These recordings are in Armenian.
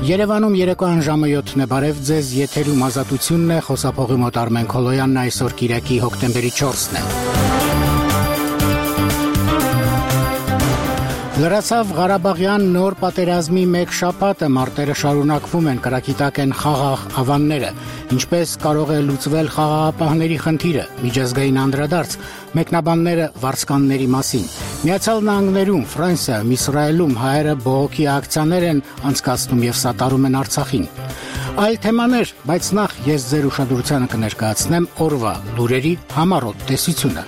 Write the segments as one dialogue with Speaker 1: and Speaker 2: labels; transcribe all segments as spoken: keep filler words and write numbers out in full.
Speaker 1: Երևանում երեկոյան ժամը յոթն է, բարև ձեզ, եթերում ազատությունն է, խոսափողի մոտ Արմեն Քոլոյանն, այսօր կիրակի հոկտեմբերի չորսն է։ Լրացավ Ղարաբաղյան նոր պատերազմի մեկ շաբաթը, մարտերը շարունակվում են, կրակի տակ են խաղաղ ավանները, ինչպես կարող է լուծվել խաղաղապահների խնդիրը, միջազգային անդրադարձ, մեկնաբանները վարձկանների մասին։ Միացյալ Նահանգներում, Ֆրանսիայում, Իսրայելում հայերը բողոքի ակցիաներ են անցկացնում եւ սատարում են Արցախին։ Այլ թեմաներ, բայց նախ ես ձեր ուշադրությանը կներկայացնեմ օրվա լուրերի համառոտ տեսությունը։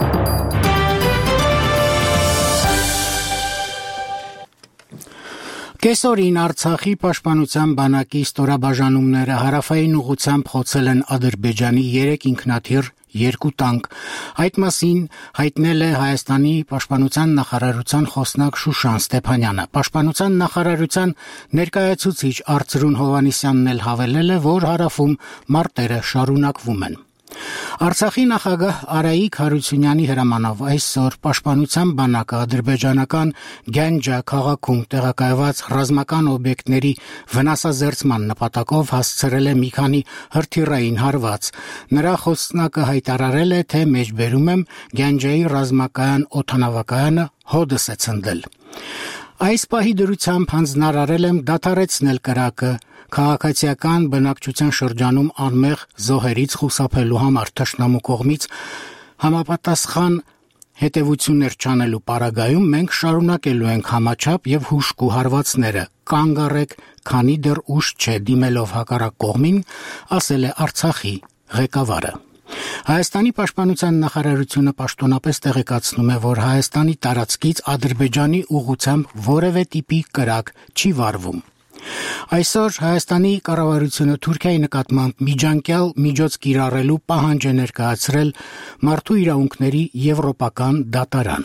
Speaker 1: Կեսօրին Արցախի պաշտպանության բանակի ստորաբաժանումները հարավային ուղղությամբ խոցել են Ադրբեջանի երեք ինքնաթիռ, երկու տանկ։ Այդ մասին հայտնել է Հայաստանի պաշտպանության նախարարության խոսնակ Շուշան Ստեփանյանը։ Պաշտպանության նախարարության ներկայացուցիչ Արծրուն Հովհաննիսյանն էլ հավելել է, որ հարավում մարտերը շարունակվում են։ Արցախի նախագահ Արայիկ Հարությունյանի հրամանով այսօր պաշտպանության բանակը ադրբեջանական Գանջա քաղաքում տեղակայված ռազմական օբյեկտների վնասազերծման նպատակով հասցրել է մի քանի հրթիռային հարված։ Նրա խոսնակը հայտարարել է, թե մեջբերում եմ Գանջայի ռազմական օդանավակայանը հոդս է ցնդել։ Այս պահի դրությամբ հանձնարարել եմ դադարեցնել կրակը քաղաքացիական բնակչության շրջանում անմեղ զոհերից խուսափելու համար թշնամու կողմից համապատասխան հետևություններ չանելու պարագայում մենք շարունակելու ենք համաչափ եւ հուժկու հարվածները, կանգ առեք, քանի դեռ ուշ չէ դիմելով հակառակ կողմին, ասել է Արցախի ղեկավարը։ Հայաստանի պաշտպանության նախարարությունը պաշտոնապես տեղեկացնում է, որ Հայաստանի տարածքից Ադրբեջանի ուղղությամբ որևէ տիպի կրակ չի վարվում։ Այսօր Հայաստանի կառավարությունը Թուրքիայի նկատմամբ միջանկյալ միջոց կիրառելու պահանջ է ներկայացրել մարդու իրավունքների եվրոպական դատարան։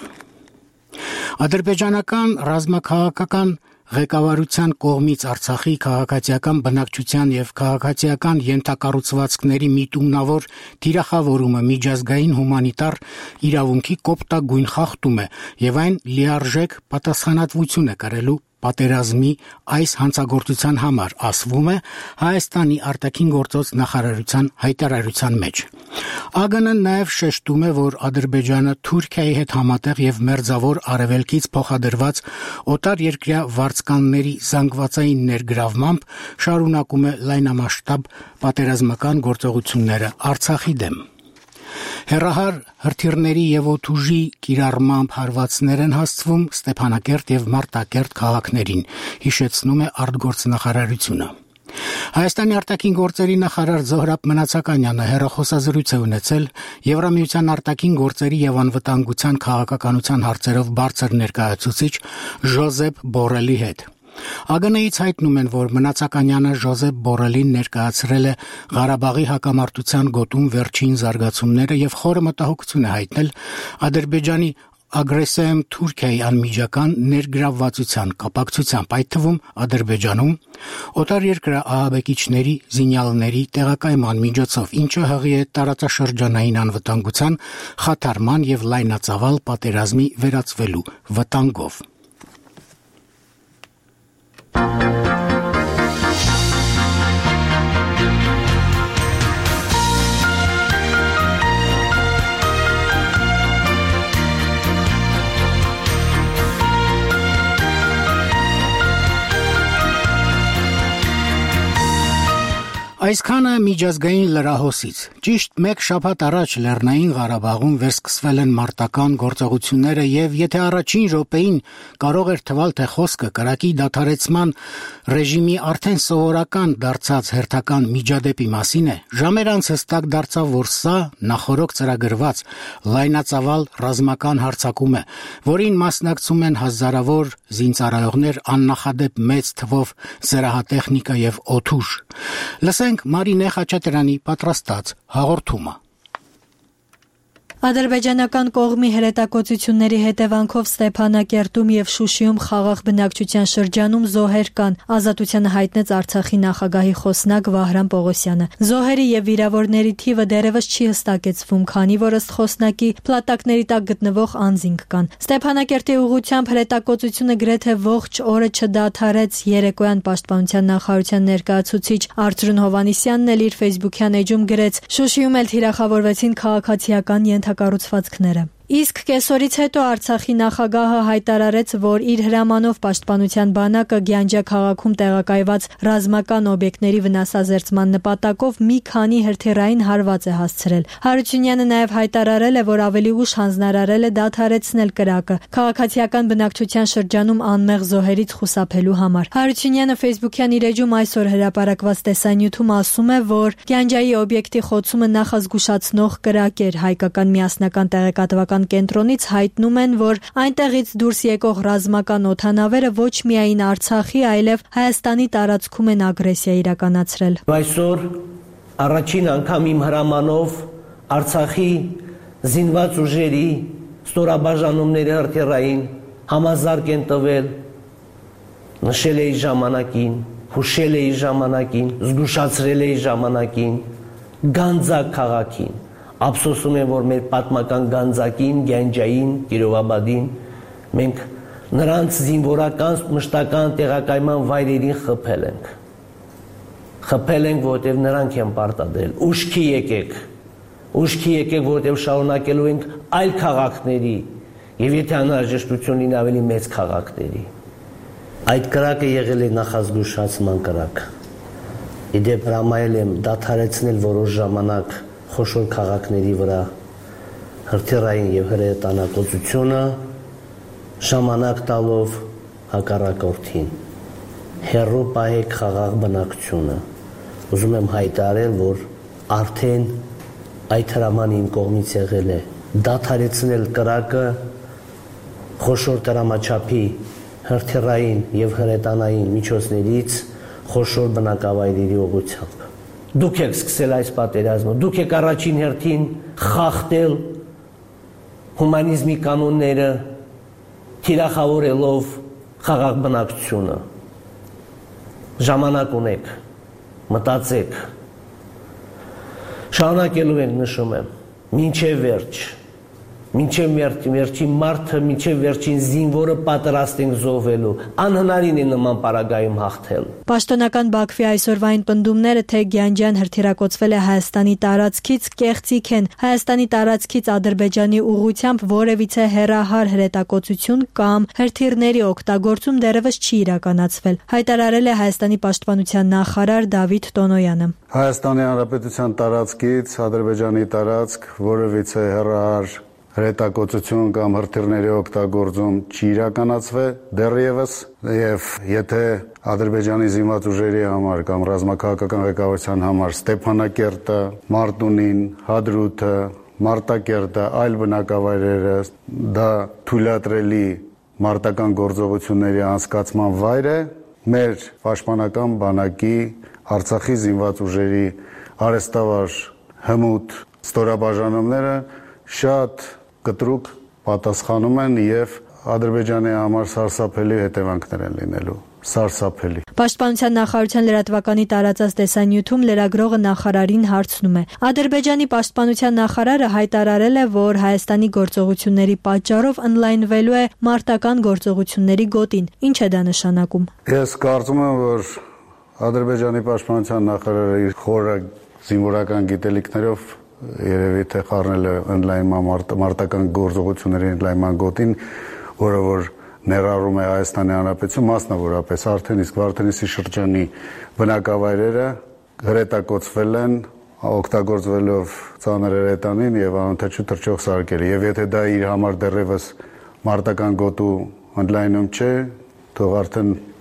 Speaker 1: Ադրբեջանական ռազմաքաղաքական ղեկավարության կողմից Արցախի քաղաքացիական բնակչության եւ քաղաքացիական ենթակառուցվածքների միտումնավոր թիրախավորումը միջազգային հումանիտար իրավունքի կոպտագույն խախտում է եւ այն լիարժեք պատասխանատվություն է կրելու պատերազմի այս հանցագործության համար, ասվում է Հայաստանի արտաքին գործոց նախարարության հայտարարության մեջ։ ԱԳՆ-ն նաև շեշտում է, որ Ադրբեջանը Թուրքիայի հետ համատեղ եւ մերձավոր արևելքից փոխադրված օտարերկրյա վարձկանների զանգվածային ներգրավմամբ շարունակում է լայնամասշտաբ պատերազմական գործողությունները Արցախի դեմ։ Հեռահար հրթիռների եւ օդուժի կիրառմամբ հարվածներ են հասցվում Ստեփանակերտ եւ Մարտակերտ քաղաքներին, հիշեցնում է արտգործնախարարությունը։ Հայաստանի արտաքին գործերի նախարար Զոհրաբ Մնացականյանը հեռախոսազրույց է ունեցել Եվրամիության արտաքին գործերի եւ անվտանգության քաղաքականության հարցերով բարձր ներկայացուցիչ Ժոզեփ Բորելի հետ։ ԱԳՆ-ից հայտնում են, որ Մնացականյանը Ժոզեփ Բորելին ներկայացրել է Ղարաբաղի հակամարտության գոտում վերջին զարգացումները եւ խորը մտահոգություն է հայտնել Ադրբեջանի ագրեսիայում Թուրքիայի անմիջական ներգրավվածության կապակցությամբ, այդ թվում Ադրբեջանում օտարերկրյա ահաբեկիչների զինյալների տեղակայման միջոցով, ինչը հղի է տարածաշրջանային անվտանգության խաթարման եւ լայնածավալ պատերազմի վերածվելու վտանգով։ Այսքանը միջազգային լրահոսից։ Ճիշտ մեկ շաբաթ առաջ Լեռնային Ղարաբաղում վերսկսվել են մարտական գործողությունները եւ եթե առաջին րոպեին կարող էր թվալ, թե խոսքը կրակի դադարեցման ռեժիմի արդեն սովորական դարձած հերթական միջադեպի մասին է, ժամեր անց հստակ դարձավ, որ սա նախորոք ծրագրված լայնածավալ ռազմական հարձակում է, որին մասնակցում են հազարավոր զինծառայողներ, աննախադեպ մեծ թվով զրահատեխնիկա եւ օդուժ։ Լսենք Մարինե Խաչատրյանի պատրաստած հաղորդումը։
Speaker 2: Ադրբեջանական կողմի հրետակոծությունների հետևանքով Ստեփանակերտում եւ Շուշիում խաղաղ բնակչության շրջանում զոհեր կան, ազատությանը հայտնեց Արցախի նախագահի խոսնակ Վահրամ Պողոսյանը։ Զոհերի եւ վիրավորների թիվը դեռևս չի հստակեցվում, քանի որ ըստ խոսնակի փլատակների տակ գտնվող անձինք կան։ Ստեփանակերտի ուղղությամբ հրետակոծությունը գրեթե ողջ օրը չդադարեց։ Երեկոյան Պաշտպանության նախարարության ներկայացուցիչ Արծրուն Հովանիսյանն էլ իր Facebook-յան էջում գրեց. Շուշիում էլ թիրախավորվեցին քաղաքացիական ենթակառուցվածքները։ Իսկ կեսօրից հետո Արցախի նախագահը հայտարարեց, որ իր հրամանով Պաշտպանության բանակը Գյանջա քաղաքում տեղակայված ռազմական օբյեկտների վնասազերծման նպատակով մի քանի հրթիռային հարված է հասցրել։ Հարությունյանը նաև հայտարարել է, որ ավելի ուշ հանձնարարել է դադարեցնել կրակը քաղաքացիական բնակչության շրջանում անմեղ զոհերից խուսափելու համար։ Հարությունյանը Facebook-յան իր էջում այսօր հրապարակված տեսանյութում ասում է, որ Գյանջայի օբյեկտի խոցումը նախազգուշացնող կրակ էր։ Հայկական միասնական տեղեկատվական կենտրոնից հայտնում են, որ այնտեղից դուրս եկող ռազմական օդանավերը ոչ միայն Արցախի, այլև Հայաստանի տարածքում են ագրեսիա իրականացրել։
Speaker 3: Այսօր առաջին անգամ իմ հրամանով Արցախի զինված ուժերի ստորաբաժանումների հրթիռային համազարգ են տվել, նշել էի ժամանակին, հուշել էի ժամանակին, զգուշացրել էի ժամանակին Գանձակ քաղաքին։ Ափսոսում եմ, որ մեր պատմական Գանձակին, Գյանջային, Կիրովաբադին մենք նրանց զինվորական մշտական տեղակայման վայրերին խփել ենք։ Խփել ենք, որովհետև նրանք են պարտադրել։ Ուշքի եկեք, ուշքի եկեք, որովհետև շարունակելու ենք այլ քաղաքների եւ եթե անհրաժեշտություն լինի ավելի մեծ քաղաքների։ Այդ կրակը եղել է նախազգուշացման կրակ։ Իդեպ հրամայել եմ դադարեցնել որոշ ժամանակ խոշոր քաղաքների վրա հրթիռային եւ հրետանակոծությունը ժամանակ տալով հակառակորդին հերո պահեք խաղաղ բնակչությունը։ Ուզում եմ հայտարարել, որ արդեն այդ հրամանը իմ կողմից եղել է դադարեցնել կրակը խոշոր դրամաչափի հրթիռային եւ հրետանային միջոցներից խոշոր բնակավայրերի ուղղությամբ։ Դուք եք սկսել այս պատերազմը, դուք եք առաջին հերթին խախտել հումանիզմի կանոնները, թիրախավորելով խաղաղ բնակչությունը։ Ժամանակ ունեք, մտածեք։ Շարունակելու ենք, նշում եմ, մինչև վերջ, մինչև վերջին մարդը, մինչև վերջին զինվորը պատրաստ ենք զոհվելու, անհնարին է նման պարագայում հաղթել։
Speaker 2: Պաշտոնական Բաքվի այսօրվային պնդումները, թե Գյանջան հրթիռակոծվել է Հայաստանի տարածքից, կեղծիք են։ Հայաստանի տարածքից Ադրբեջանի ուղղությամբ որևիցե հեռահար հրետակոծություն կամ հրթիռների օգտագործում դեռևս չի իրականացվել, հայտարարել է Հայաստանի պաշտպանության նախարար Դավիթ Տոնոյանը։
Speaker 4: Հայաստանի Հանրապետության տարածքից Ադրբեջանի տարածք որևիցե հեռահար հրետակոծություն կամ հրթիռների օգտագործում չի իրականացվել դեռևս եւ եթե Ադրբեջանի զինված ուժերի համար կամ ռազմաքաղաքական ղեկավարության համար Ստեփանակերտը, Մարտունին, Հադրութը, Մարտակերտը, այլ բնակավայրերը դա թույլատրելի մարտական գործողությունների անցկացման վայր է, մեր պաշտպանական բանակի Արցախի զինված ուժերի արհեստավար հմուտ ստորաբաժանումները շատ կտրուկ պատասխանում են եւ Ադրբեջանի համար սարսափելի հետևանքներ են լինելու, սարսափելի։
Speaker 2: Պաշտպանության նախարարության լրատվականի տարածած տեսանյութում լրագրողը նախարարին հարցնում է. Ադրբեջանի պաշտպանության նախարարը հայտարարել է, որ Հայաստանի գործողությունների պատճառով ընդլայնվելու է մարտական գործողությունների գոտին։ Ինչ է դա նշանակում։
Speaker 4: Ես կարծում եմ, որ Ադրբեջանի պաշտպանության նախարարը իր խորը զինվորական գիտելիքներով երևի թե խառնել է ընդլայնման մարտական գործողությունների ընդլայնման գոտին, որը որ ներառում է Հայաստանի Հանրապետություն, մասնավորապես արդեն իսկ Վարդենիսի շրջանի բնակավայրերը հրետակոծվել են օգտագործվելով ծանր հրետանին եւ անընդհատ թռչող սարքերը, եւ եթե դա իր համար դեռևս մարտական գոտու ընդլայնում չէ, թող արդեն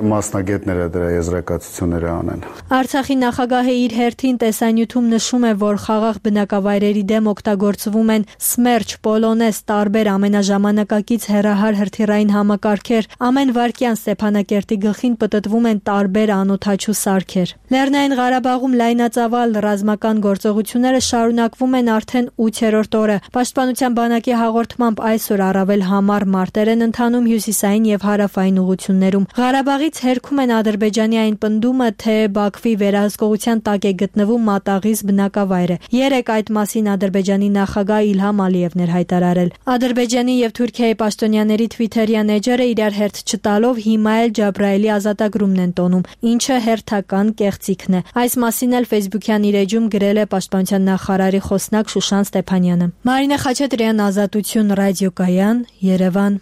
Speaker 4: մասնագետները դրա եզրակացությունները անեն։
Speaker 2: Արցախի նախագահը իր հերթին տեսանյութում նշում է, որ խաղաղ բնակավայրերի դեմ օգտագործվում են Սմերչ, Պոլոնեզ, տարբեր ամենաժամանակակից հեռահար հրթիռային համակարգեր, ամեն վայրկյան Ստեփանակերտի գլխին պտտվում են տարբեր անօդաչու սարքեր։ Լեռնային Ղարաբաղում լայնածավալ ռազմական գործողությունները շարունակվում են արդեն ութերորդ օրը։ Պաշտպանության բանակի հաղորդմամբ այսօր առավել համառ մարտեր են ընթանում հյուսիսային եւ հարավային ուղություններում։ Ղարաբաղից հերքում են Ադրբեջանի այն պնդումը, թե Բաքվի վերահսկողության տակ է գտնվում Մատաղիս բնակավայրը։ Երեկ այդ մասին Ադրբեջանի նախագահ Իլհամ Ալիևն էր հայտարարել։ Ադրբեջանի եւ Թուրքիայի պաշտոնյաների Թվիթերյան էջերը իրար հերթ չտալով հիմա էլ Ջաբրայելի ազատագրումն են տոնում, ինչը հերթական կեղծիքն է։ Այս մասին էլ Facebook-յան իր էջում գրել է պաշտպանության նախարարի խոսնակ Շուշան Ստեփանյանը։ Մարինե Խաչատրյան, Ազատություն ռադիոկայան, Երևան։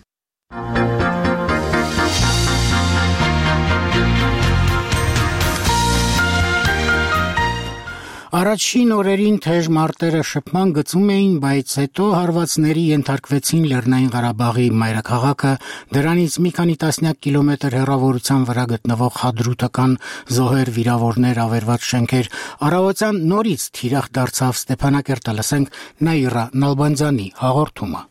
Speaker 1: Առաջին օրերին թեժ մարտերը շփման գծում էին, բայց հետո հարվածների ենթարկվեցին Լեռնային Ղարաբաղի մայրաքաղաքը, դրանից մի քանի տասնյակ կիլոմետր հեռավորության վրա գտնվող Հադրութական զոհեր, վիրավորներ, ավերված շենքեր։ Առավոտյան նորից թիրախ դարձավ Ստեփանակերտը, լսենք Նաիրա Նալբանդյանի հաղորդումը։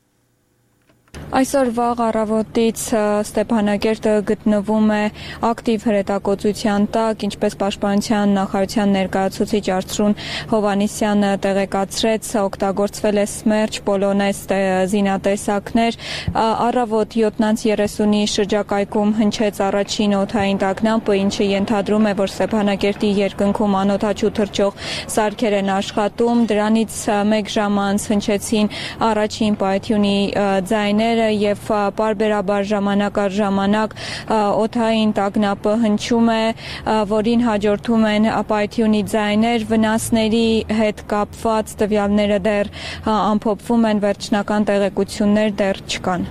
Speaker 5: Այսօր վաղ առավոտից Ստեփանակերտը գտնվում է ակտիվ հրետակոծության տակ, ինչպես Պաշտպանության նախարարության ներկայացուցիչ Արծրուն Հովհաննիսյանը տեղեկացրեց, օգտագործվել է Սմերչ, Պոլոնեզ զինատեսակներ։ Առավոտ յոթ երեսունի շրջակայքում հնչեց առաջին օդային տագնապը, ինչը ենթադրում է, որ Ստեփանակերտի երկնքում անօդաչու թռչող սարքեր են աշխատում։ Դրանից մեկ ժամ անց հնչեցին առաջին պայթյունի ձայներ եւ պարբերաբար ժամանակ առ ժամանակ օդային տագնապը հնչում է, որին հաջորդում են պայթյունի ձայներ, վնասների հետ կապված տվյալները դեռ ամփոփվում են, վերջնական տեղեկություններ դեռ չկան։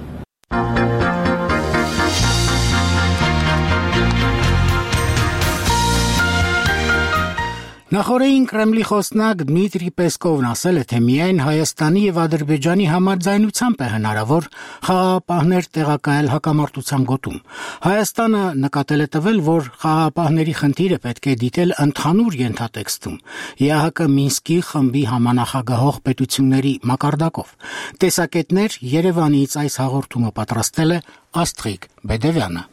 Speaker 1: Նախորդին Կրեմլի խոսնակ Դմիտրի Պեսկովն ասել է, թե միայն Հայաստանի եւ Ադրբեջանի համաձայնությամբ է հնարավոր խաղաղապահներ տեղակայել հակամարտության գոտում։ Հայաստանը նկատել է տվել, որ խաղաղապահների խնդիրը պետք է դիտել ընդհանուր ենթատեքստում՝ ԵԱՀԿ Մինսկի խմբի համանախագահող պետությունների մակարդակով։ Տեսակետներ Երևանից այս հաղորդումը պատրաստել է Աստղիկ Բեդևյանը։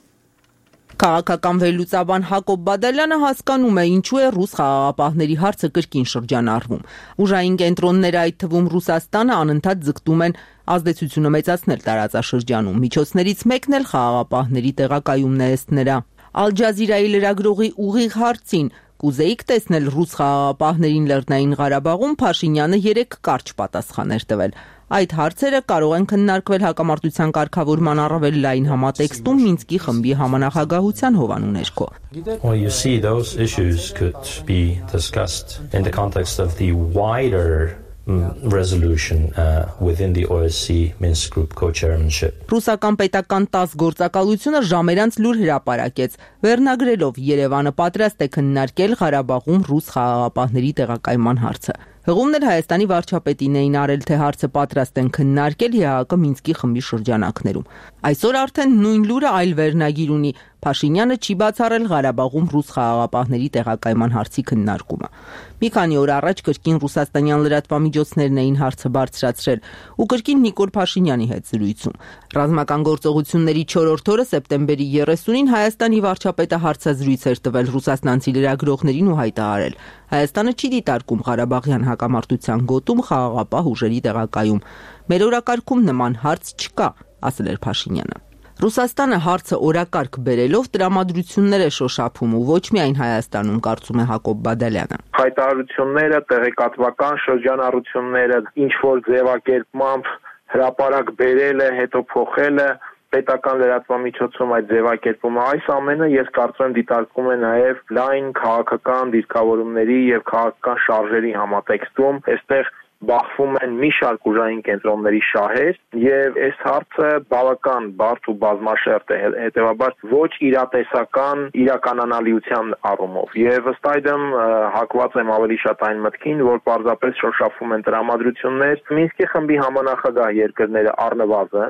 Speaker 6: Քաղաքական վերլուծաբան Հակոբ Բադալյանը հասկանում է, ինչու է ռուս խաղաղապահների հարցը կրկին շրջանառվում։ Ուժային կենտրոնները, այդ թվում Ռուսաստանը, անընդհատ ձգտում են ազդեցությունը մեծացնել տարածաշրջանում։ Միջոցներից մեկն էլ խաղաղապահների տեղակայումն է ըստ նրա։ Ալ Ջազիրայի լրագրողի ուղիղ հարցին «Կուզեիք տեսնել ռուս խաղաղապահներին Լեռնային Ղարաբաղում», Փաշինյանը երեկ կարճ պատասխան էր տվել։ Այդ հարցերը կարող են քննարկվել հակամարտության կարգավորման առավել լայն համատեքստում Մինսկի խմբի համանախագահության հովանու ներքո։
Speaker 7: Well, you see, those issues could be discussed in the context of the wider resolution uh, within the O S C Minsk Group co-chairmanship.
Speaker 6: Ռուսական պետական տաս գործակալությունը ժամերանց լուր հրապարակեց, վերնագրելով Երևանը պատրաստ է քննարկել Ղարաբաղում ռուս խաղաղապահների տեղակայման հարցը։ Հղումն էլ Հայաստանի վարչապետին էին արել, թե հարցը պատրաստ են քննարկել ԵԱՀԿ Մինսկի խմբի շրջանակներում։ Այսօր արդեն նույն լուրը այլ վերնագիր ունի։ Փաշինյանը չի բացառել Ղարաբաղում ռուս խաղաղապահների տեղակայման հարցի քննարկումը։ Մի քանի օր առաջ կրկին ռուսաստանյան լրատվամիջոցներն էին հարցը բարձրացրել ու կրկին Նիկոլ Փաշինյանի հետ զրույցում։ Ռազմական գործողությունների չորրորդ օրը սեպտեմբերի երեսունին Հայաստանի վարչապետը հարցազրույց էր տվել ռուսաստանցի լրագրողներին ու հայտարարել. Հայաստանը չի դիտարկում Ղարաբաղյան հակամարտության գոտում խաղաղապահ ուժերի տեղակայում։ Մեր օրակարգում նման հարց չկա, ասել էր Փաշինյանը։ Ռուսաստանը հարցը օրակարգ բերելով տրամադրություններ է շոշափում ու ոչ միայն Հայաստանում, կարծում է Հակոբ Բադալյանը։
Speaker 8: Հայտարարությունները, տեղեկատվական շրջանառությունները, ինչ որ ձևակերպմամբ հրապարակ բերելը, հետո փոխելը, պետական լրատվամիջոցում այդ ձևակերպումը, այս ամենը ես կարծում եմ դիտարկում է նաև լայն քաղաքական դիրքավորումների եւ քաղաքական շարժերի համատեքստում, այստեղ բախվում են մի շարք ուժային կենտրոնների շահեր եւ այս հարցը բավական բարդ ու բազմաշերտ է, հետեւաբար ոչ իրատեսական իրականանալիության առումով եւ ըստ այդմ հակված եմ ավելի շատ այն մտքին, որ պարզապես շոշափում են տրամադրություններ։ Մինսկի խմբի համանախագահ երկրները առնվազն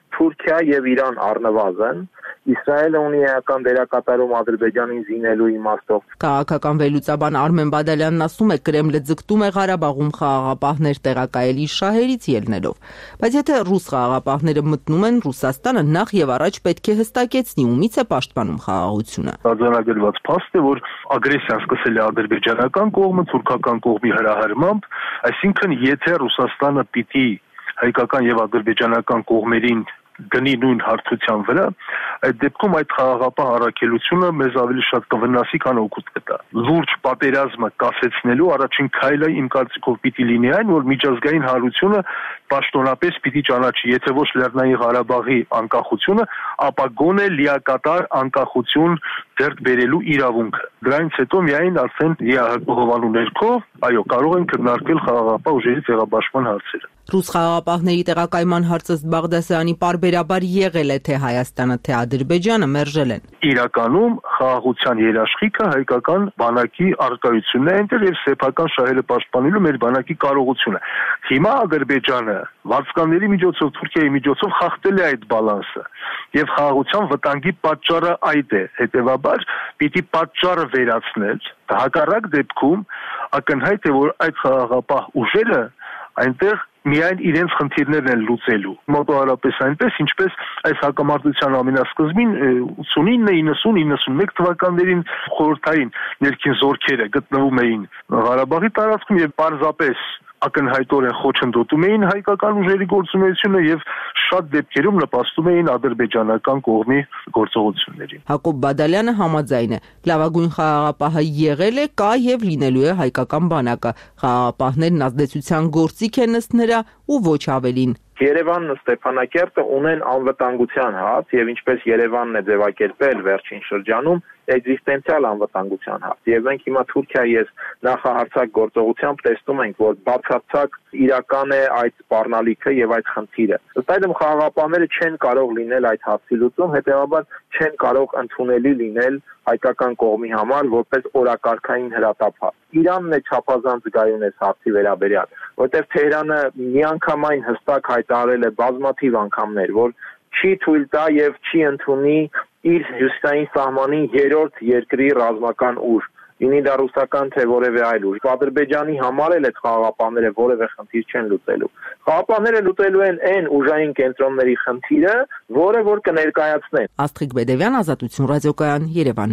Speaker 8: Թուրքիա եւ Իրան առնվազն, Իսրայելը ունի էական դերակատարում Ադրբեջանին զինելու իմաստով։
Speaker 6: Քաղաքական վերլուծաբան Արմեն Բադալյանն ասում է, Կրեմլը ձգտում է Ղարաբաղում խաղաղապահներ տեղակայել իր շահերից ելնելով, բայց եթե ռուս խաղաղապահները մտնում են, Ռուսաստանը նախ եւ առաջ պետք է հստակեցնի ումից է պաշտպանում խաղաղությունը։
Speaker 9: Արձանագրված փաստ է, որ ագրեսիան սկսել է ադրբեջանական կողմը թուրքական կողմի հրահրմամբ, այսինքն եթե Ռուսաստանը պիտի հայկական եւ ադրբեջանական կողմերին գնի նույն հարթության վրա, այդ դեպքում այդ խաղաղապահ առաքելությունը մեզ ավելի շատ կվնասի, քան օգուտ կտա։ Լուրջ պատերազմը կասեցնելու առաջին քայլը իմ կարծիքով պիտի լինի այն, որ միջազգային հանրությունը պաշտոնապես պիտի ճանաչի, եթե ոչ Լեռնային Ղարաբաղի անկախությունը, ապա գոնե լիակատար անկախություն ձեռք բերելու իրավունքը։ Դրանից հետո միայն արդեն հովանու ներքո, այո, կարող են քննարկել խաղաղապահ ուժերի տեղաբաշխման հարցերը։
Speaker 6: Ռուս խաղաղապահների տեղակայման հարցը Բաղդասարյանի պարբերաբար եղել է թե Հայաստանը, թե Ադրբեջանը մերժել են։
Speaker 9: Իրականում խաղաղության երաշխիքը հայկական բանակի առկայությունն է այնտեղ եւ սեփական շահերը պաշտպանելու մեր բանակի կարողությունը։ Հիմա Ադրբեջանը վարձկանների միջոցով, Թուրքիայի միջոցով խախտել է այդ բալանսը եւ խաղաղության վտանգի պատճառը այդ է։ Հետեւաբար պիտի պատճառը վերացնել։ Հակառակ դեպքում ակնհայտ է, որ այդ խաղաղապահ ուժերը այնտեղ միայն իրենց խնդիրներն են լուծելու։ Մոտավորապես այնպես, ինչպես այս հակամարտության ամենասկզբին ութսունինը, իննսուն, իննսունմեկ թվականներին խորհրդային ներքին զորքերը գտնվում էին Ղարաբաղի տարածքում եւ պարզապես ակնհայտորեն խոչընդոտում էին հայկական ուժերի գործունեությունը եւ շատ դեպքերում նպաստում էին ադրբեջանական կողմի գործողություններին։
Speaker 6: Հակոբ Բադալյանը համաձայն է, լավագույն խաղաղապահը եղել է, կա եւ լինելու է հայկական բանակը։ Խաղաղապահներն ազդեցության գործիք են ըստ նրա ու ոչ ավելին։
Speaker 8: Երևանն ու Ստեփանակերտը ունեն անվտանգության հաց եւ ինչպես Երևանն է ձևակերպել վերջին շրջանում էգզիստենցիալ անվտանգության հաց։ Եվ մենք հիմա Թուրքիայի ես նախահարցակ գործողությամբ տեսնում ենք, որ բացարձակ իրական է այդ սպառնալիքը եւ այդ խնդիրը։ Ըստ այդմ խաղաղապահները չեն կարող լինել այդ հացի լուծում, հետեւաբար չեն կարող ընդունելի լինել հայկական կողմի համար որպես օրակարգային հրատապ։ Իրանն է չափազանց զգայուն է հարցի վերաբերյալ, որտեղ Թեհրանը միանգամայն հստակ հայտարարել է բազմաթիվ անգամներ, որ չի թույլ տա եւ չի ընդունի իր հյուսիսային սահմանին երրորդ երկրի ռազմական ուժ, լինի դա ռուսական թե որևէ այլ ուժ։ Ադրբեջանի համար էլ այդ խաղաղապահները որևէ խնդիր չեն լուծելու։ Խաղաղապահները լուծելու են այն ուժային կենտրոնների խնդիրը, որը որ կներկայացնեն։
Speaker 6: Աստղիկ Բեդևյան, Ազատություն ռադիոկայան, Երևան։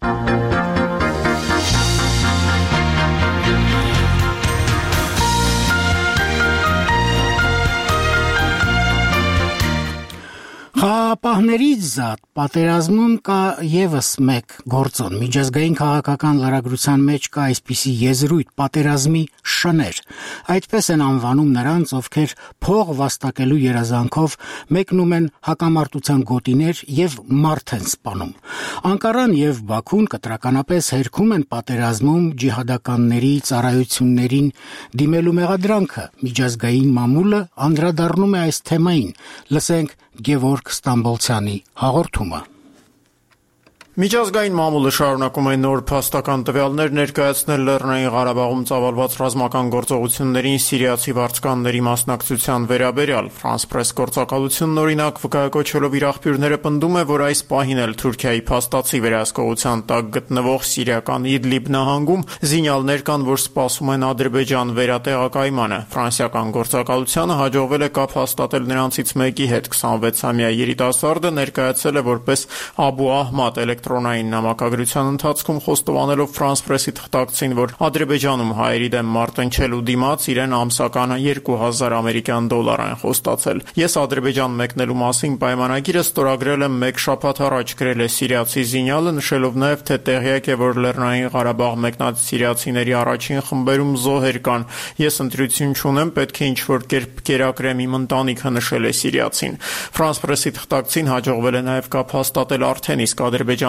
Speaker 1: Խաղաղապահներից զատ պատերազմում կա եւս մեկ գործոն։ Միջազգային քաղաքական լրագրության մեջ կա այսպիսի եզրույթ՝ պատերազմի շներ։ Այդպես են անվանում նրանց, ովքեր փող վաստակելու երազանքով մեկնում են հակամարտության գոտիներ եւ մարդ են սպանում։ Անկարան եւ Բաքուն կտրականապես հերքում են պատերազմում ջիհադականների ծառայություններին դիմելու մեղադրանքը։ Միջազգային մամուլը անդրադառնում է այս թեմային։ Լսենք Գևորգ Ստամբոլցյանի հաղորդումը։
Speaker 10: Միջազգային մամուլը շարունակում է նոր փաստական տվյալներ ներկայացնել Լեռնային Ղարաբաղում ծավալված ռազմական գործողություններին սիրիացի վարձկանների մասնակցության վերաբերյալ։ France Press գործակալությունն օրինակ վկայակոչելով իր աղբյուրները պնդում է, որ այս պահին էլ Թուրքիայի փաստացի վերահսկողության տակ գտնվող սիրիական Իդլիբ նահանգում զինյալներ կան, որ սպասում են Ադրբեջան վերատեղակայմանը։ Ֆրանսիական գործակալությանը հաջողվել է կապ հաստատել նրանցից մեկի հետ։ քսանվեցամյա երիտասարդը ներկայացել է որպես Աբու Ահմադ էլեկտրոնային նամակագրության ընթացքում խոստովանելով France Press-ի թղթակցին, որ Ադրբեջանում հայերի դեմ մարտնչելու դիմաց իրեն ամսական երկու հազար ամերիկյան դոլար են խոստացել։ Ես Ադրբեջան մեկնելու մասին պայմանագիրը ստորագրել եմ մեկ շաբաթ առաջ, գրել է սիրիացի զինյալը, նշելով նաև, թե տեղյակ է, որ Լեռնային Ղարաբաղ մեկնած սիրիացիների առաջին խմբերում զոհեր կան։ Ես ընտրություն չունեմ, պետք է ինչ-որ կերպ կերակրեմ իմ ընտանիքը, նշել է սիրիացին։ France Press-ի թղթակցին հաջողվել է նաև կապ հաստատել արդեն իսկ Ադրբեջան